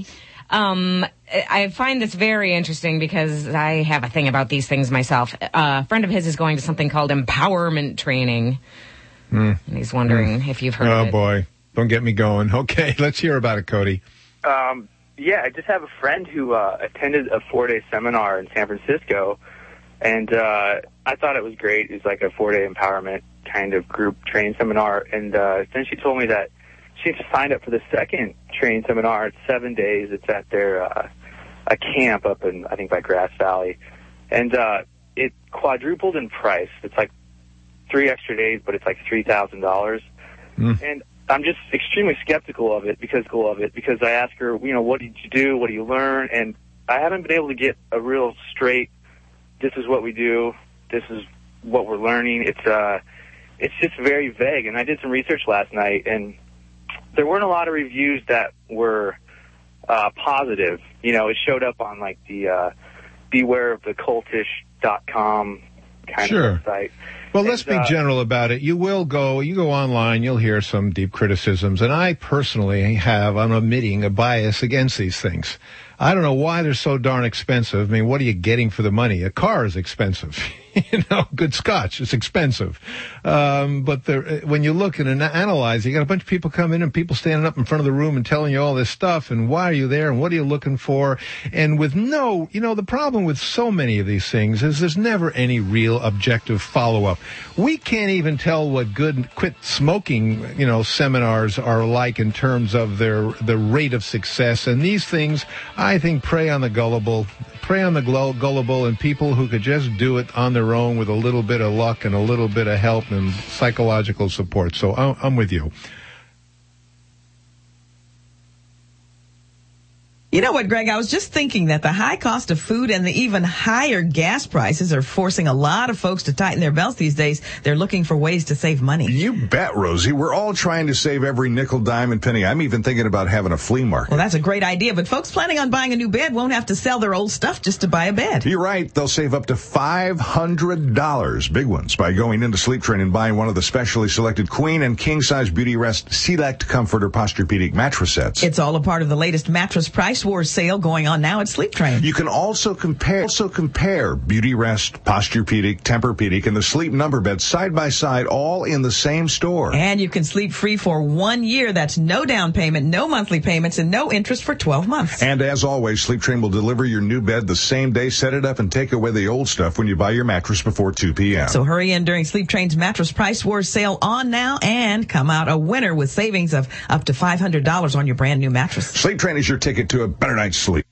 I find this very interesting because I have a thing about these things myself. A friend of his is going to something called empowerment training. And he's wondering if you've heard of it. Oh, boy. Don't get me going. Okay, let's hear about it, Cody. Yeah, I just have a friend who attended a 4-day seminar in San Francisco. And I thought it was great. It was like a 4-day empowerment kind of group training seminar. And then she told me that she signed up for the second training seminar. It's 7 days. It's at their a camp up in, I think, by Grass Valley. And it quadrupled in price. It's like 3 extra days, but it's like $3,000. And I'm just extremely skeptical of it because I asked her, what did you do? What do you learn? And I haven't been able to get a real straight, this is what we do, this is what we're learning. It's just very vague. And I did some research last night, and there weren't a lot of reviews that were positive. It showed up on like the bewareofthecultish.com kind of website. Well, let's be general about it. You go online, you'll hear some deep criticisms, and I personally I'm admitting a bias against these things. I don't know why they're so darn expensive. I mean, what are you getting for the money? A car is expensive. Good scotch, it's expensive. But when you look and analyze, you got a bunch of people come in and people standing up in front of the room and telling you all this stuff and why are you there and what are you looking for? And with the problem with so many of these things is there's never any real objective follow-up. We can't even tell what good quit smoking, seminars are like in terms of the rate of success. And these things, I think, prey on the gullible and people who could just do it on their own with a little bit of luck and a little bit of help and psychological support. So I'm with you. You know what, Greg? I was just thinking that the high cost of food and the even higher gas prices are forcing a lot of folks to tighten their belts these days. They're looking for ways to save money. You bet, Rosie. We're all trying to save every nickel, dime, and penny. I'm even thinking about having a flea market. Well, that's a great idea, but folks planning on buying a new bed won't have to sell their old stuff just to buy a bed. You're right. They'll save up to $500, big ones, by going into Sleep Train and buying one of the specially selected queen and king-size Beauty Rest Select Comfort or Posturepedic mattress sets. It's all a part of the latest mattress price war sale going on now at Sleep Train. You can also compare Beauty Rest, Posturepedic, Tempur-Pedic, and the Sleep Number bed side by side, all in the same store. And you can sleep free for 1 year. That's no down payment, no monthly payments, and no interest for 12 months. And as always, Sleep Train will deliver your new bed the same day, set it up, and take away the old stuff when you buy your mattress before 2 p.m. So hurry in during Sleep Train's mattress price war sale on now and come out a winner with savings of up to $500 on your brand new mattress. Sleep Train is your ticket to a better night's sleep.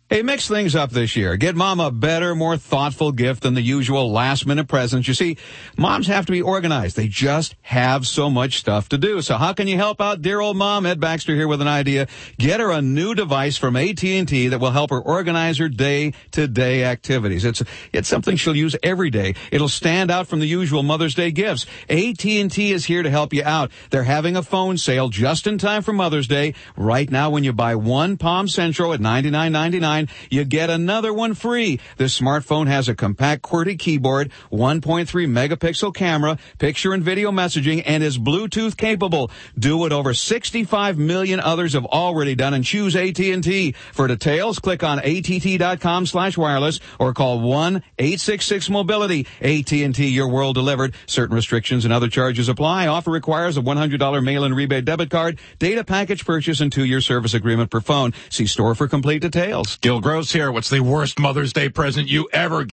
Hey, mix things up this year. Get Mom a better, more thoughtful gift than the usual last-minute presents. You see, moms have to be organized. They just have so much stuff to do. So how can you help out dear old Mom? Ed Baxter here with an idea. Get her a new device from AT&T that will help her organize her day-to-day activities. It's something she'll use every day. It'll stand out from the usual Mother's Day gifts. AT&T is here to help you out. They're having a phone sale just in time for Mother's Day. Right now, when you buy one Palm Centro at $99.99, you get another one free. This smartphone has a compact QWERTY keyboard, 1.3 megapixel camera, picture and video messaging, and is Bluetooth capable. Do what over 65 million others have already done and choose AT&T. For details, click on att.com/wireless or call 1-866-MOBILITY. AT&T, your world delivered. Certain restrictions and other charges apply. Offer requires a $100 mail-in rebate debit card, data package purchase, and 2-year service agreement per phone. See store for complete details. Gil Gross here. What's the worst Mother's Day present you ever